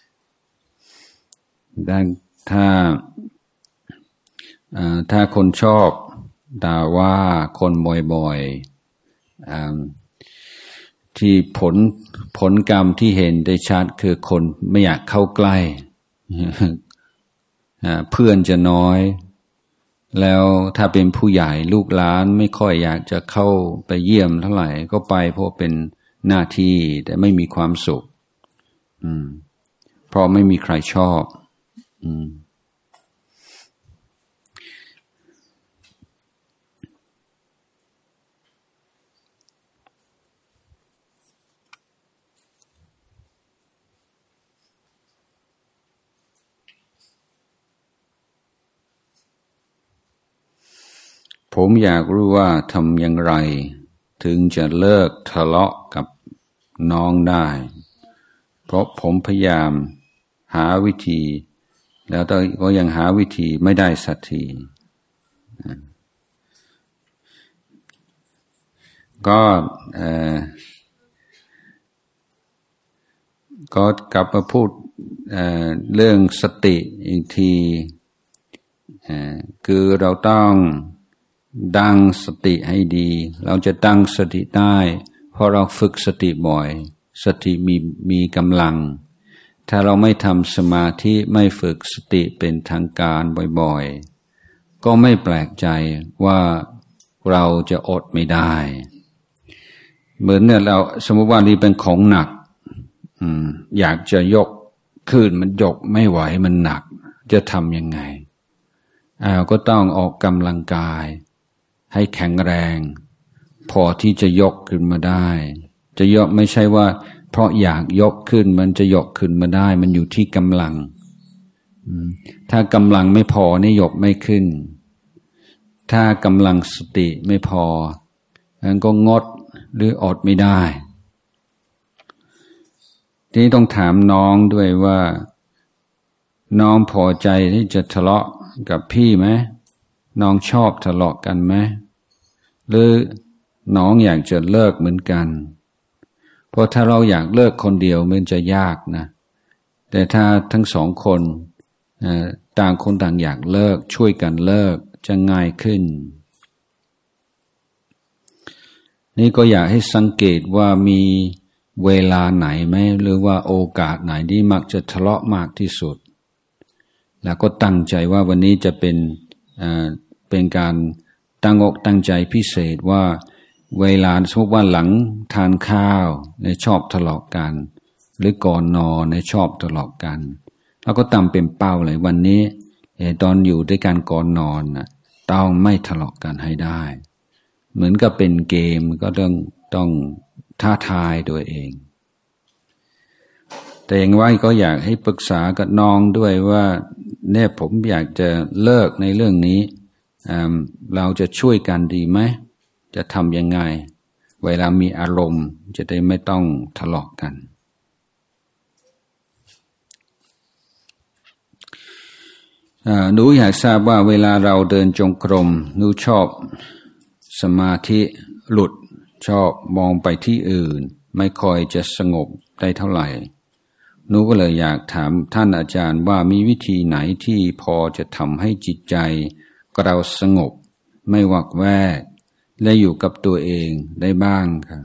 ถ้าคนชอบด่าว่าคนบ่อยๆที่ผลกรรมที่เห็นได้ชัดคือคนไม่อยากเข้าใกล้เพื่อนจะน้อยแล้วถ้าเป็นผู้ใหญ่ลูกหลานไม่ค่อยอยากจะเข้าไปเยี่ยมเท่าไหร่ก็ไปเพราะเป็นหน้าที่แต่ไม่มีความสุขเพราะไม่มีใครชอบผมอยากรู้ว่าทำอย่างไรถึงจะเลิกทะเลาะกับน้องได้เพราะผมพยายามหาวิธีแล้วก็ยังหาวิธีไม่ได้สักทีก็ก็กลับมาพูดเรื่องสติอีกทีคือเราต้องตั้งสติให้ดีเราจะตั้งสติได้เพราะเราฝึกสติบ่อยสติมีกำลังถ้าเราไม่ทำสมาธิไม่ฝึกสติเป็นทางการบ่อยๆก็ไม่แปลกใจว่าเราจะอดไม่ได้เหมือนเนี่ยเราสมมติว่านี่เป็นของหนักอยากจะยกขึ้นมันยกไม่ไหวมันหนักจะทำยังไงก็ต้องออกกำลังกายให้แข็งแรงพอที่จะยกขึ้นมาได้จะยกไม่ใช่ว่าเพราะอยากยกขึ้นมันจะยกขึ้นมาได้มันอยู่ที่กำลังถ้ากำลังไม่พอนี่ยกไม่ขึ้นถ้ากำลังสติไม่พองั้นก็งดหรืออดไม่ได้ทีนี้ต้องถามน้องด้วยว่าน้องพอใจที่จะทะเลาะกับพี่ไหมน้องชอบทะเลาะกันไหมหรือน้องอยากจะเลิกเหมือนกันเพราะถ้าเราอยากเลิกคนเดียวมันจะยากนะแต่ถ้าทั้งสองคนต่างคนต่างอยากเลิกช่วยกันเลิกจะง่ายขึ้นนี่ก็อยากให้สังเกตว่ามีเวลาไหนไหมหรือว่าโอกาสไหนที่มักจะทะเลาะมากที่สุดแล้วก็ตั้งใจว่าวันนี้จะเป็นการตั้งอกตั้งใจพิเศษว่าเวลาสมมติว่าหลังทานข้าวเนี่ยชอบทะเลาะกันหรือก่อนนอนเนี่ยชอบทะเลาะกันแล้วก็ตั้งเป็นเป้าเลยวันนี้ตอนอยู่ด้วยกันก่อนนอนนะต้องไม่ทะเลาะกันให้ได้เหมือนกับเป็นเกมก็ต้องท้าทายตัวเองแต่อย่างว่าก็อยากให้ปรึกษากับน้องด้วยว่าเนี่ยผมอยากจะเลิกในเรื่องนี้เราจะช่วยกันดีไหมจะทำยังไงเวลามีอารมณ์จะได้ไม่ต้องทะเลาะกันหนูอยากทราบว่าเวลาเราเดินจงกรมหนูชอบสมาธิหลุดชอบมองไปที่อื่นไม่ค่อยจะสงบได้เท่าไหร่หนูก็เลยอยากถามท่านอาจารย์ว่ามีวิธีไหนที่พอจะทำให้จิตใจเราสงบไม่วักแวกและอยู่กับตัวเองได้บ้างครับ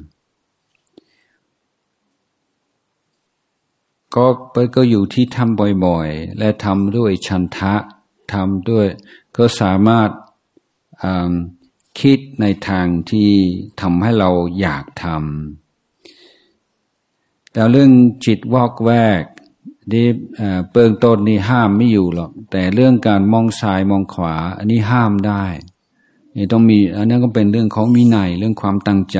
ก็อยู่ที่ทำบ่อยๆและทำด้วยฉันทะทำด้วยก็สามารถคิดในทางที่ทำให้เราอยากทำแต่เรื่องจิตวอกแวกที่เบื้องต้นนี่ห้ามไม่อยู่หรอกแต่เรื่องการมองซ้ายมองขวาอันนี้ห้ามได้นี่ต้องมีอันนั้นก็เป็นเรื่องของวินัยเรื่องความตั้งใจ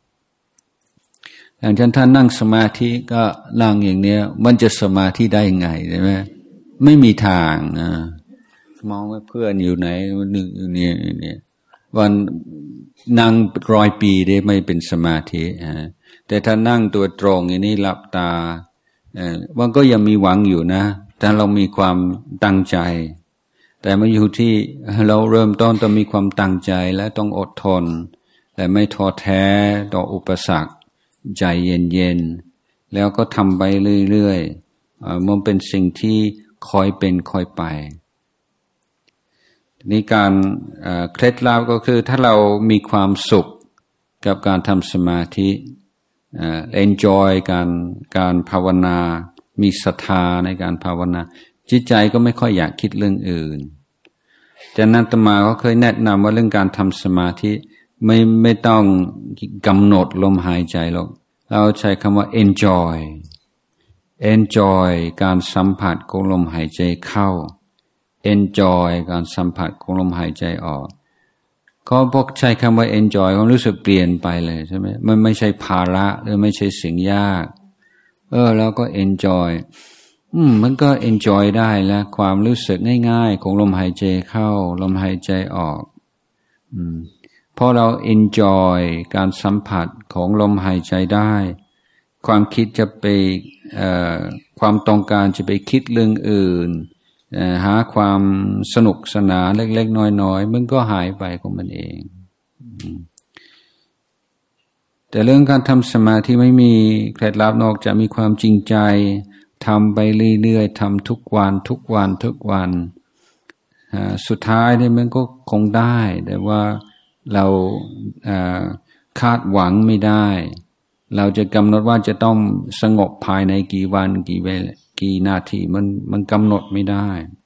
อย่างเช่นท่านนั่งสมาธิก็นั่งอย่างเนี้ยมันจะสมาธิได้ยังไงใช่ไหมไม่มีทางมองว่าเพื่อนอยู่ไหนนึกอยู่เนี่ยวันนั่ง100 ปีได้ไม่เป็นสมาธิแต่ถ้านั่งตัวตรงอย่างนี้หลับตามันก็ยังมีหวังอยู่นะถ้าเรามีความตั้งใจแต่มาอยู่ที่เราเริ่มต้นต้องมีความตั้งใจและต้องอดทนและไม่ท้อแท้ต่ออุปสรรคใจเย็นๆแล้วก็ทำไปเรื่อยๆมันเป็นสิ่งที่คอยเป็นคอยไปนี่การเคล็ดลับก็คือถ้าเรามีความสุขกับการทำสมาธิenjoy การภาวนามีศรัทธาในการภาวนาจิตใจก็ไม่ค่อยอยากคิดเรื่องอื่นจากนั้นอาตมาก็เคยแนะนำว่าเรื่องการทำสมาธิไม่ต้องกำหนดลมหายใจหรอกเราใช้คำว่า enjoy การสัมผัสของลมหายใจเข้า enjoy การสัมผัสของลมหายใจออกก็พวกใช้คำว่า enjoy ความรู้สึกเปลี่ยนไปเลยใช่ไหมมันไม่ใช่ภาระหรือไม่ใช่สิ่งยากแล้วก็ enjoy มันก็ enjoy ได้แล้วความรู้สึกง่ายๆของลมหายใจเข้าลมหายใจออกพอเรา enjoy การสัมผัสของลมหายใจได้ความคิดจะไปความต้องการจะไปคิดเรื่องอื่นหาความสนุกสนานเล็กๆน้อยๆมันก็หายไปของมันเองแต่เรื่องการทำสมาธิไม่มีเคล็ดลับนอกจากมีความจริงใจทำไปเรื่อยๆทำทุกวันสุดท้ายเนี่ยมันก็คงได้แต่ว่าเราคาดหวังไม่ได้เราจะกำหนดว่าจะต้องสงบภายในกี่วันกี่นาทีมันกำหนดไม่ได้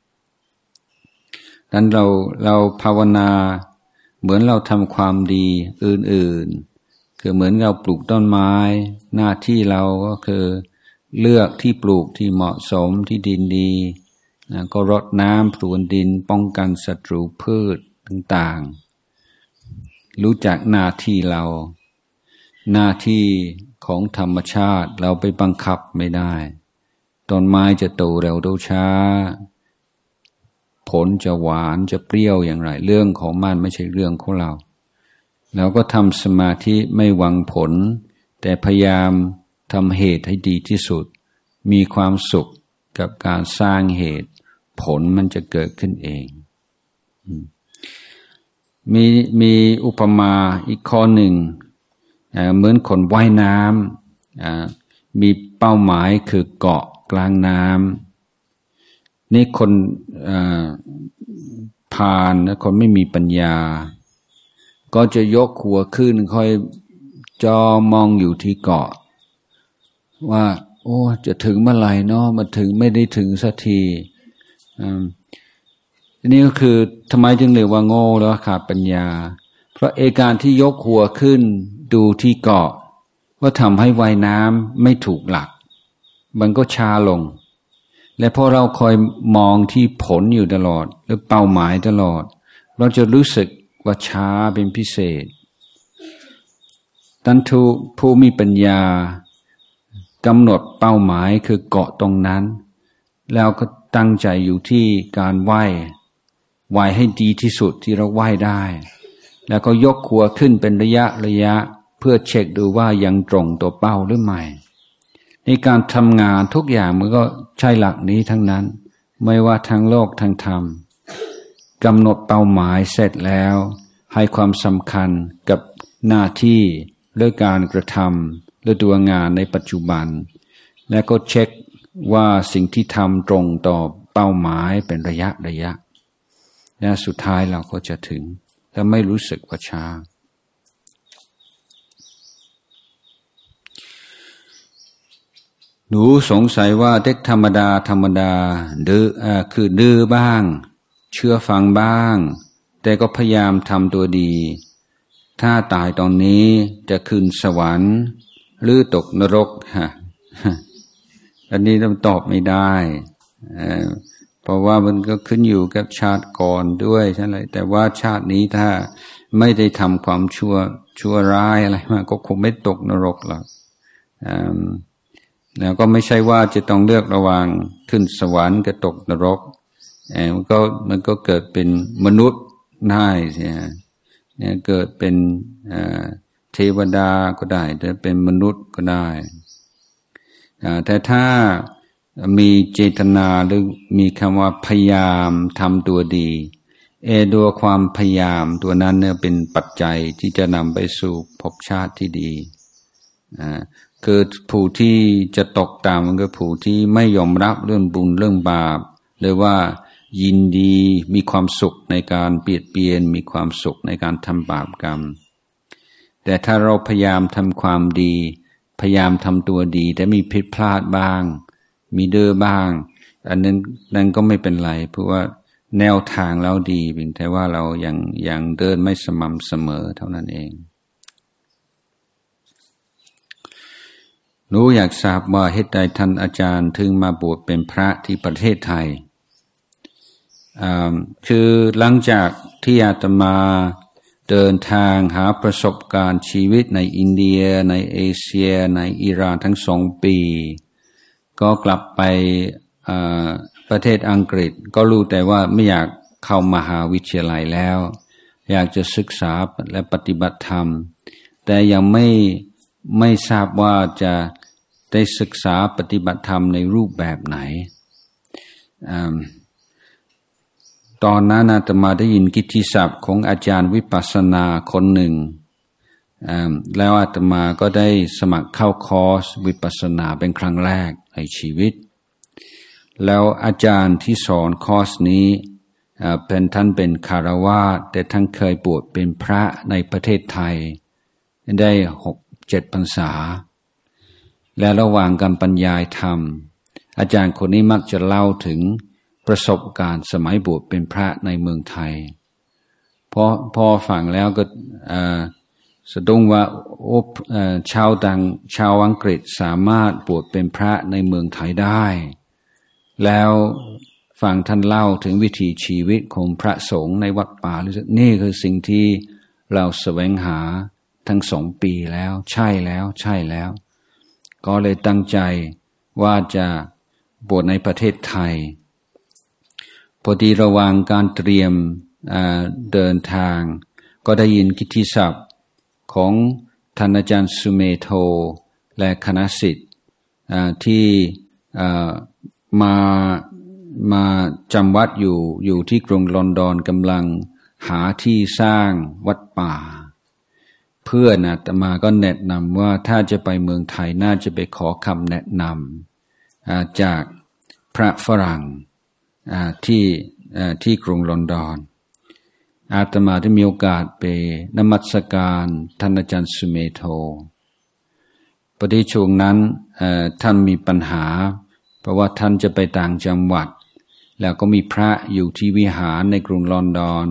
ดังนั้นเราภาวนาเหมือนเราทำความดีอื่นๆคือเหมือนเราปลูกต้นไม้หน้าที่เราก็คือเลือกที่ปลูกที่เหมาะสมที่ดินดีก็รดน้ำพรวนดินป้องกันศัตรูพืชต่างๆรู้จักหน้าที่เราหน้าที่ของธรรมชาติเราไปบังคับไม่ได้ต้นไม้จะโตเร็วโตช้าผลจะหวานจะเปรี้ยวอย่างไรเรื่องของมันไม่ใช่เรื่องของเราเราก็ทำสมาธิไม่หวังผลแต่พยายามทำเหตุให้ดีที่สุดมีความสุขกับการสร้างเหตุผลมันจะเกิดขึ้นเองมีอุปมาอีกข้อหนึ่งเหมือนคนว่ายน้ำมีเป้าหมายคือเกาะกลางน้ำนี่คนผ่านและคนไม่มีปัญญาก็จะยกหัวขึ้นค่อยจอมองอยู่ที่เกาะว่าโอ้จะถึงเมื่อไหร่เนาะมาถึงไม่ได้ถึงสักทีนี่ก็คือทำไมจึงเรียกว่าโง่แล้วขาดปัญญาเพราะการที่ยกหัวขึ้นดูที่เกาะว่าทำให้ว่ายน้ำไม่ถูกหลักมันก็ช้าลงและพอเราคอยมองที่ผลอยู่ตลอดหรือเป้าหมายตลอดเราจะรู้สึกว่าช้าเป็นพิเศษผู้มีปัญญากำหนดเป้าหมายคือเกาะตรงนั้นแล้วก็ตั้งใจอยู่ที่การว่ายให้ดีที่สุดที่เราว่ายได้แล้วก็ยกหัวขึ้นเป็นระยะเพื่อเช็คดูว่ายังตรงตัวเป้าหรือไม่ในการทำงานทุกอย่างมันก็ใช้หลักนี้ทั้งนั้นไม่ว่าทางโลกทางธรรมกำหนดเป้าหมายเสร็จแล้วให้ความสำคัญกับหน้าที่หรือการกระทำหรือตัวงานในปัจจุบันและก็เช็คว่าสิ่งที่ทำตรงต่อเป้าหมายเป็นระยะและสุดท้ายเราก็จะถึงและไม่รู้สึกว่าช้าหนูสงสัยว่าเด็กธรรมดาดื้อคือดื้อบ้างเชื่อฟังบ้างแต่ก็พยายามทำตัวดีถ้าตายตอนนี้จะขึ้นสวรรค์หรือตกนรกอันนี้ต้องตอบไม่ได้เพราะว่ามันก็ขึ้นอยู่กับชาติก่อนด้วยใช่ไหมแต่ว่าชาตินี้ถ้าไม่ได้ทำความชั่วร้ายอะไรมาก็คงไม่ตกนรกหรอกแล้วก็ไม่ใช่ว่าจะต้องเลือกระหว่างขึ้นสวรรค์กับตกนรกมันก็เกิดเป็นมนุษย์ได้ใช่ไหมเนี่ยเกิดเป็นเทวดาก็ได้แต่เป็นมนุษย์ก็ได้แต่ถ้ามีเจตนาหรือมีคำว่าพยายามทำตัวดีตัวความพยายามตัวนั้นเนี่ยเป็นปัจจัยที่จะนำไปสู่ภพชาติที่ดีคือผู้ที่จะตกต่ำก็ผู้ที่ไม่ยอมรับเรื่องบุญเรื่องบาปหรือว่ายินดีมีความสุขในการเปลี่ยนมีความสุขในการทำบาปกรรมแต่ถ้าเราพยายามทำความดีพยายามทำตัวดีแต่มีผิดพลาดบ้างมีเด้อบ้างอันนั้นก็ไม่เป็นไรเพราะว่าแนวทางเราดีเพียงแต่ว่าเรายังเดินไม่สม่ำเสมอเท่านั้นเองหนูอยากทราบว่าเหตุใดท่านอาจารย์ถึงมาบวชเป็นพระที่ประเทศไทยคือหลังจากที่อาตมาเดินทางหาประสบการณ์ชีวิตในอินเดียในเอเชียในอิหร่านทั้ง2 ปีก็กลับไปประเทศอังกฤษก็รู้แต่ว่าไม่อยากเข้ามหาวิทยาลัยแล้วอยากจะศึกษาและปฏิบัติธรรมแต่ยังไม่ทราบว่าจะได้ศึกษาปฏิบัติธรรมในรูปแบบไหนตอนนั้นอาตมาได้ยินกิตติศัพท์ของอาจารย์วิปัสสนาคนหนึ่งแล้วอาตมาก็ได้สมัครเข้าคอร์สวิปัสสนาเป็นครั้งแรกในชีวิตแล้วอาจารย์ที่สอนคอร์สนี้ท่านเป็นคารวาสแต่ท่านเคยบวชเป็นพระในประเทศไทยได้ 6-7 พรรษาและระหว่างการบรรยายธรรมอาจารย์คนนี้มักจะเล่าถึงประสบการณ์สมัยบวชเป็นพระในเมืองไทยพอฟังแล้วก็สะดุ้งว่าชาวอังกฤษสามารถบวชเป็นพระในเมืองไทยได้แล้วฟังท่านเล่าถึงวิถีชีวิตของพระสงฆ์ในวัดป่านี่คือสิ่งที่เราแสวงหาทั้ง2 ปีแล้วใช่แล้วก็เลยตั้งใจว่าจะบวชในประเทศไทยพอดีระหว่างการเตรียมเดินทางก็ได้ยินกิตติศัพท์ของท่านอาจารย์สุเมโธและคณะศิษย์ที่มาจำวัดอยู่ที่กรุงลอนดอนกำลังหาที่สร้างวัดป่าเพื่อนอาตมาก็แนะนำว่าถ้าจะไปเมืองไทยน่าจะไปขอคำแนะนำจากพระฝรั่งที่กรุงลอนดอนอาตมาได้มีโอกาสไปนมัสการท่านอาจารย์สุเมโธพอดีช่วงนั้นท่านมีปัญหาเพราะว่าท่านจะไปต่างจังหวัดแล้วก็มีพระอยู่ที่วิหารในกรุงลอนดอน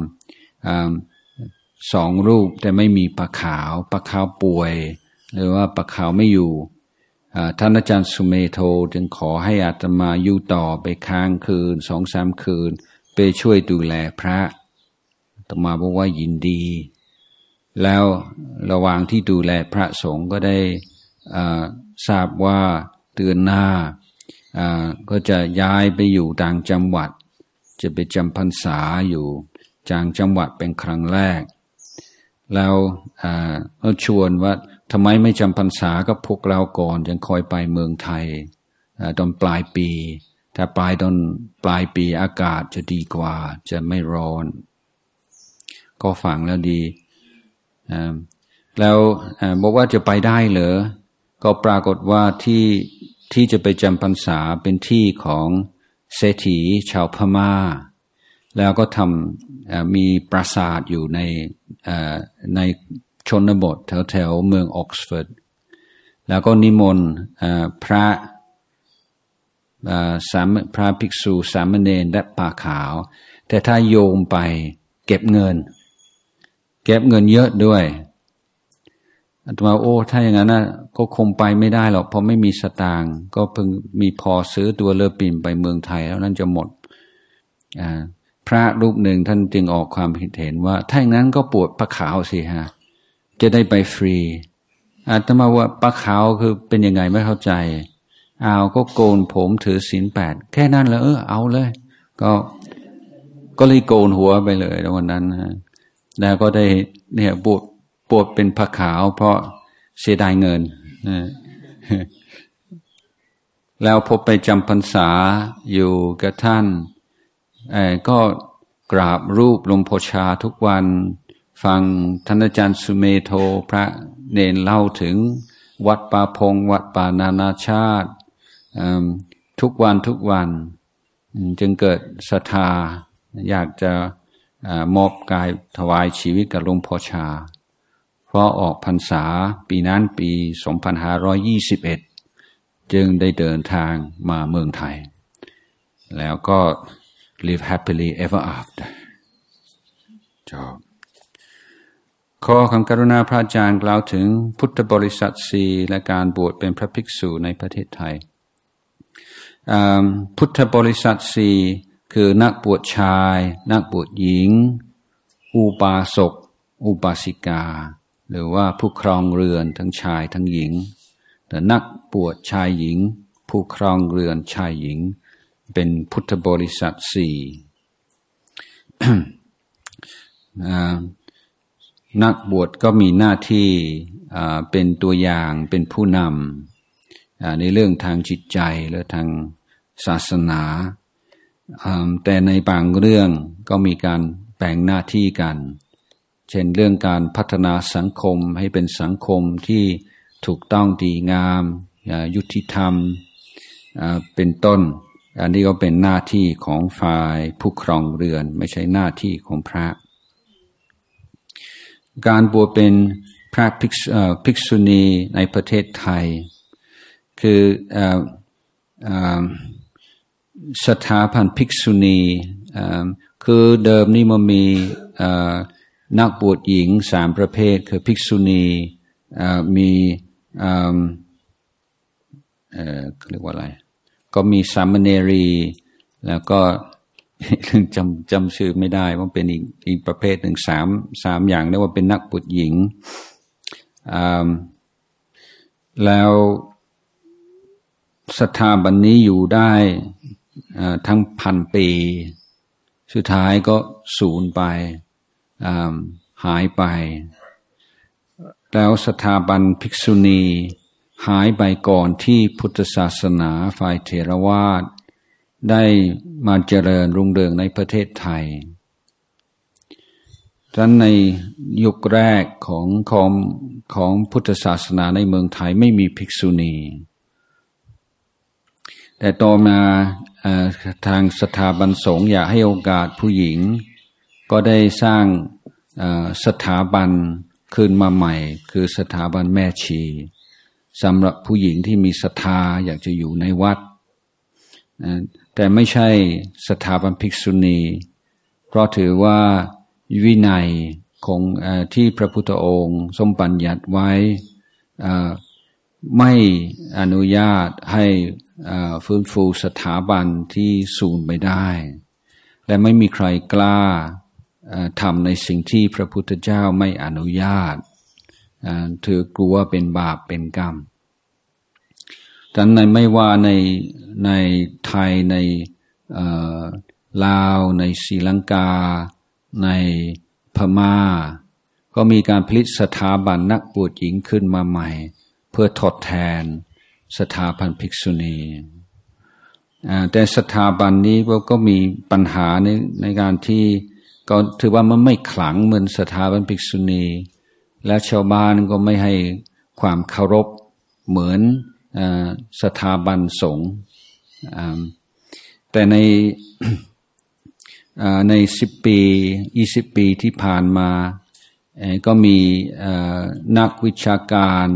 2 รูปแต่ไม่มีปะขาวป่วยหรือว่าปะขาวไม่อยู่ท่านอาจารย์สุเมโธจึงขอให้อาตมาอยู่ต่อไปค้างคืน 2-3 คืนไปช่วยดูแลพระอาตมาบอกว่ายินดีแล้วระหว่างที่ดูแลพระสงฆ์ก็ได้ทราบว่าเดือนหน้าก็จะย้ายไปอยู่ต่างจังหวัดจะไปจำพรรษาอยู่ต่างจังหวัดเป็นครั้งแรกแล้วก็ชวนว่าทำไมไม่จำพรรษากับพวกเราก่อนจึงคอยไปเมืองไทยตอนปลายปีถ้าตอนปลายปีอากาศจะดีกว่าจะไม่ร้อนก็ฟังแล้วดีแล้วบอกว่าจะไปได้เหรอก็ปรากฏว่าที่จะไปจำพรรษาเป็นที่ของเศรษฐีชาวพม่าแล้วก็มีปราสาทอยู่ในชนบทแถวเมืองออกซฟอร์ดแล้วก็นิมนต์พระภิกษุสามเณรและป่าขาวแต่ถ้าโยมไปเก็บเงินเยอะด้วยอาตมาถ้าอย่างนั้นก็คงไปไม่ได้หรอกเพราะไม่มีสตางค์ก็เพิ่งมีพอซื้อตัวเรือปิ่นไปเมืองไทยแล้วนั่นจะหมดพระรูปหนึ่งท่านจึงออกความเห็นว่าถ้าอย่างนั้นก็บวชปะขาวสิฮะจะได้ไปฟรีอาตมาว่าปะขาวคือเป็นยังไงไม่เข้าใจก็โกนผมถือศีล 8แค่นั้นแล้วเอาเลยก็เลยโกนหัวไปเลยวันนั้นแล้วก็ได้เนี่ยบวชเป็นพระขาวเพราะเสียดายเงินแล้วพอไปจำพรรษาอยู่กับท่านก็กราบรูปหลวงพ่อชาทุกวันฟังท่านอาจารย์สุเมโธพระเนรเล่าถึงวัดป่าพงวัดป่านานาชาติทุกวันจึงเกิดศรัทธาอยากจะมอบกายถวายชีวิตกับหลวงพ่อชาเพราะออกพรรษาปีนั้นปี 2521 จึงได้เดินทางมาเมืองไทยแล้วก็ live happily ever after จบขอความกรุณาพระอาจารย์กล่าวถึงพุทธบริษัท4และการบวชเป็นพระภิกษุในประเทศไทยพุทธบริษัท4คือนักบวชชายนักบวชหญิงอุบาสกอุบาสิกาหรือว่าผู้ครองเรือนทั้งชายทั้งหญิงแต่นักบวชชายหญิงผู้ครองเรือนชายหญิงเป็นพุทธบริษัท4 นักบวชก็มีหน้าที่เป็นตัวอย่างเป็นผู้นำในเรื่องทางจิตใจและทางศาสนาแต่ในบางเรื่องก็มีการแบ่งหน้าที่กันเช่นเรื่องการพัฒนาสังคมให้เป็นสังคมที่ถูกต้องดีงามยุติธรรมเป็นต้นอันนี้ก็เป็นหน้าที่ของฝ่ายผู้ครองเรือนไม่ใช่หน้าที่ของพระการบวชเป็นพระภิกษุณีในประเทศไทยคือสถาบันภิกษุณีคือเดิมนี่มันมีนักบวชหญิง3ประเภทคือภิกษุณีมีเรียกว่าอะไรก็มีสามเณรีแล้วก็จำชื่อไม่ได้ว่าเป็นอีกประเภทหนึ่งสามอย่างเรียกว่าเป็นนักบวชหญิงแล้วสถาบันนี้อยู่ได้ทั้ง1,000 ปีสุดท้ายก็สูญไปหายไปแล้วสถาบันภิกษุณีหายไปก่อนที่พุทธศาสนาฝ่ายเถรวาทได้มาเจริญรุ่งเรืองในประเทศไทยดังนั้นในยุคแรกของพุทธศาสนาในเมืองไทยไม่มีภิกษุณีแต่ต่อมาทางสถาบันสงฆ์อยากให้โอกาสผู้หญิงก็ได้สร้างสถาบันขึ้นมาใหม่คือสถาบันแม่ชีสำหรับผู้หญิงที่มีศรัทธาอยากจะอยู่ในวัดแต่ไม่ใช่สถาบันภิกษุณีเพราะถือว่าวินัยของที่พระพุทธองค์ทรงบัญญัติไว้ไม่อนุญาตให้ฟื้นฟูสถาบันที่สูญไปได้และไม่มีใครกล้าทำในสิ่งที่พระพุทธเจ้าไม่อนุญาตถือกลัวเป็นบาปเป็นกรรมดังนั้นไม่ว่าในไทยในลาวในศรีลังกาในพม่าก็มีการผลิตสถาบันนักบวชหญิงขึ้นมาใหม่เพื่อทดแทนสถาบันภิกษุณีแต่สถาบันนี้ก็มีปัญหาในการที่ก็ถือว่ามันไม่ขลังเหมือนสถาบันภิกษุณีและชาวบ้านก็ไม่ให้ความเคารพเหมือนสถาบันสงฆ์แต่ใน10 ปี20 ปีที่ผ่านมาก็มีนักวิชาการ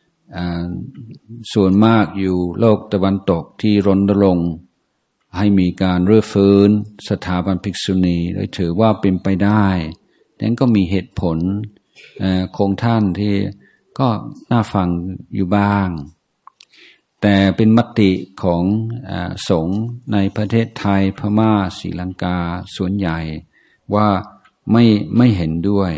ส่วนมากอยู่โลกตะวันตกที่รณรงค์ให้มีการรื้อฟื้นสถาบันภิกษุณีโดยถือว่าเป็นไปได้นั้นก็มีเหตุผลของท่านที่ก็น่าฟังอยู่บ้างแต่เป็นมติของสงฆ์ในประเทศไทยพม่าศรีลังกาส่วนใหญ่ว่าไม่เห็นด้วย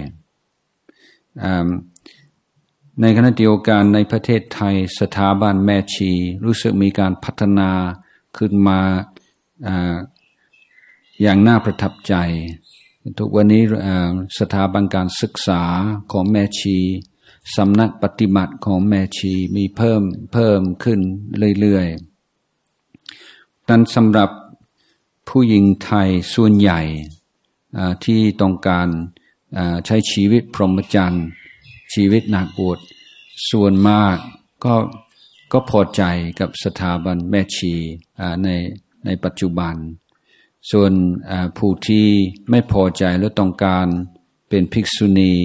ในขณะเดียวกันในประเทศไทยสถาบันแม่ชีรู้สึกมีการพัฒนาขึ้นมาอย่างน่าประทับใจทุกวันนี้สถาบันการศึกษาของแม่ชีสำนักปฏิบัติของแม่ชีมีเพิ่มขึ้นเรื่อยๆนั้นสำหรับผู้หญิงไทยส่วนใหญ่ที่ต้องการใช้ชีวิตพรหมจรรย์ชีวิตนักบวชส่วนมากก็พอใจกับสถาบันแม่ชีในปัจจุบันส่วนผู้ที่ไม่พอใจและต้องการเป็นภิกษุณี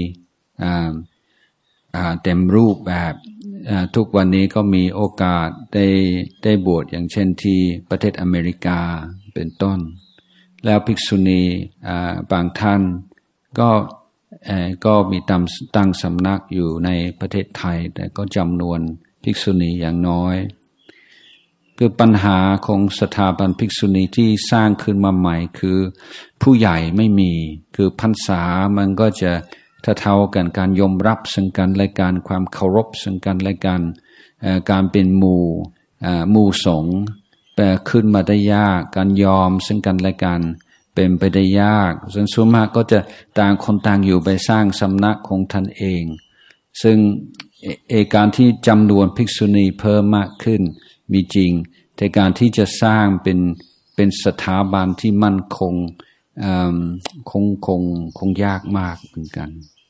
เต็มรูปแบบทุกวันนี้ก็มีโอกาสได้บวชอย่างเช่นที่ประเทศอเมริกาเป็นต้นแล้วภิกษุณีบางท่านก็มีตั้งสำนักอยู่ในประเทศไทยแต่ก็จำนวนภิกษุณีอย่างน้อยคือปัญหาของสถาบันภิกษุณีที่สร้างขึ้นมาใหม่คือผู้ใหญ่ไม่มีคือพรรษามันก็จะเท่ากันการยอมรับซึ่งกันและกันความเคารพซึ่งกันและกันการเป็นหมู่สงฆ์ขึ้นมาได้ยากการยอมซึ่งกันและกันเป็นไปได้ยากส่วนมากก็จะต่างคนต่างอยู่ไปสร้างสำนักของท่านเองซึ่งการที่จำนวนภิกษุณีเพิ่มมากขึ้นมีจริงแต่การที่จะสร้างเป็นสถาบันที่มั่นคงคงยากมากเหมือนกัน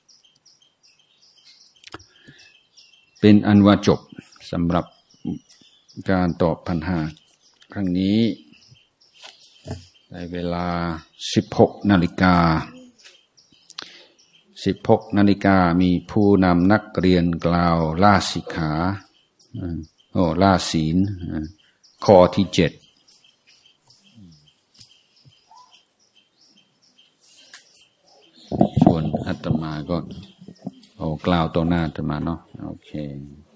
เป็นอันว่าจบสำหรับการตอบปัญหาครั้งนี้ในเวลา 16 นาฬิกา 16 นาฬิกามีผู้นำนักเรียนกล่าวลาสิกขาลาศีลข้อที่ 7ส่วนอาตมาก็กล่าวต่อหน้าอาตมาเนาะโอเค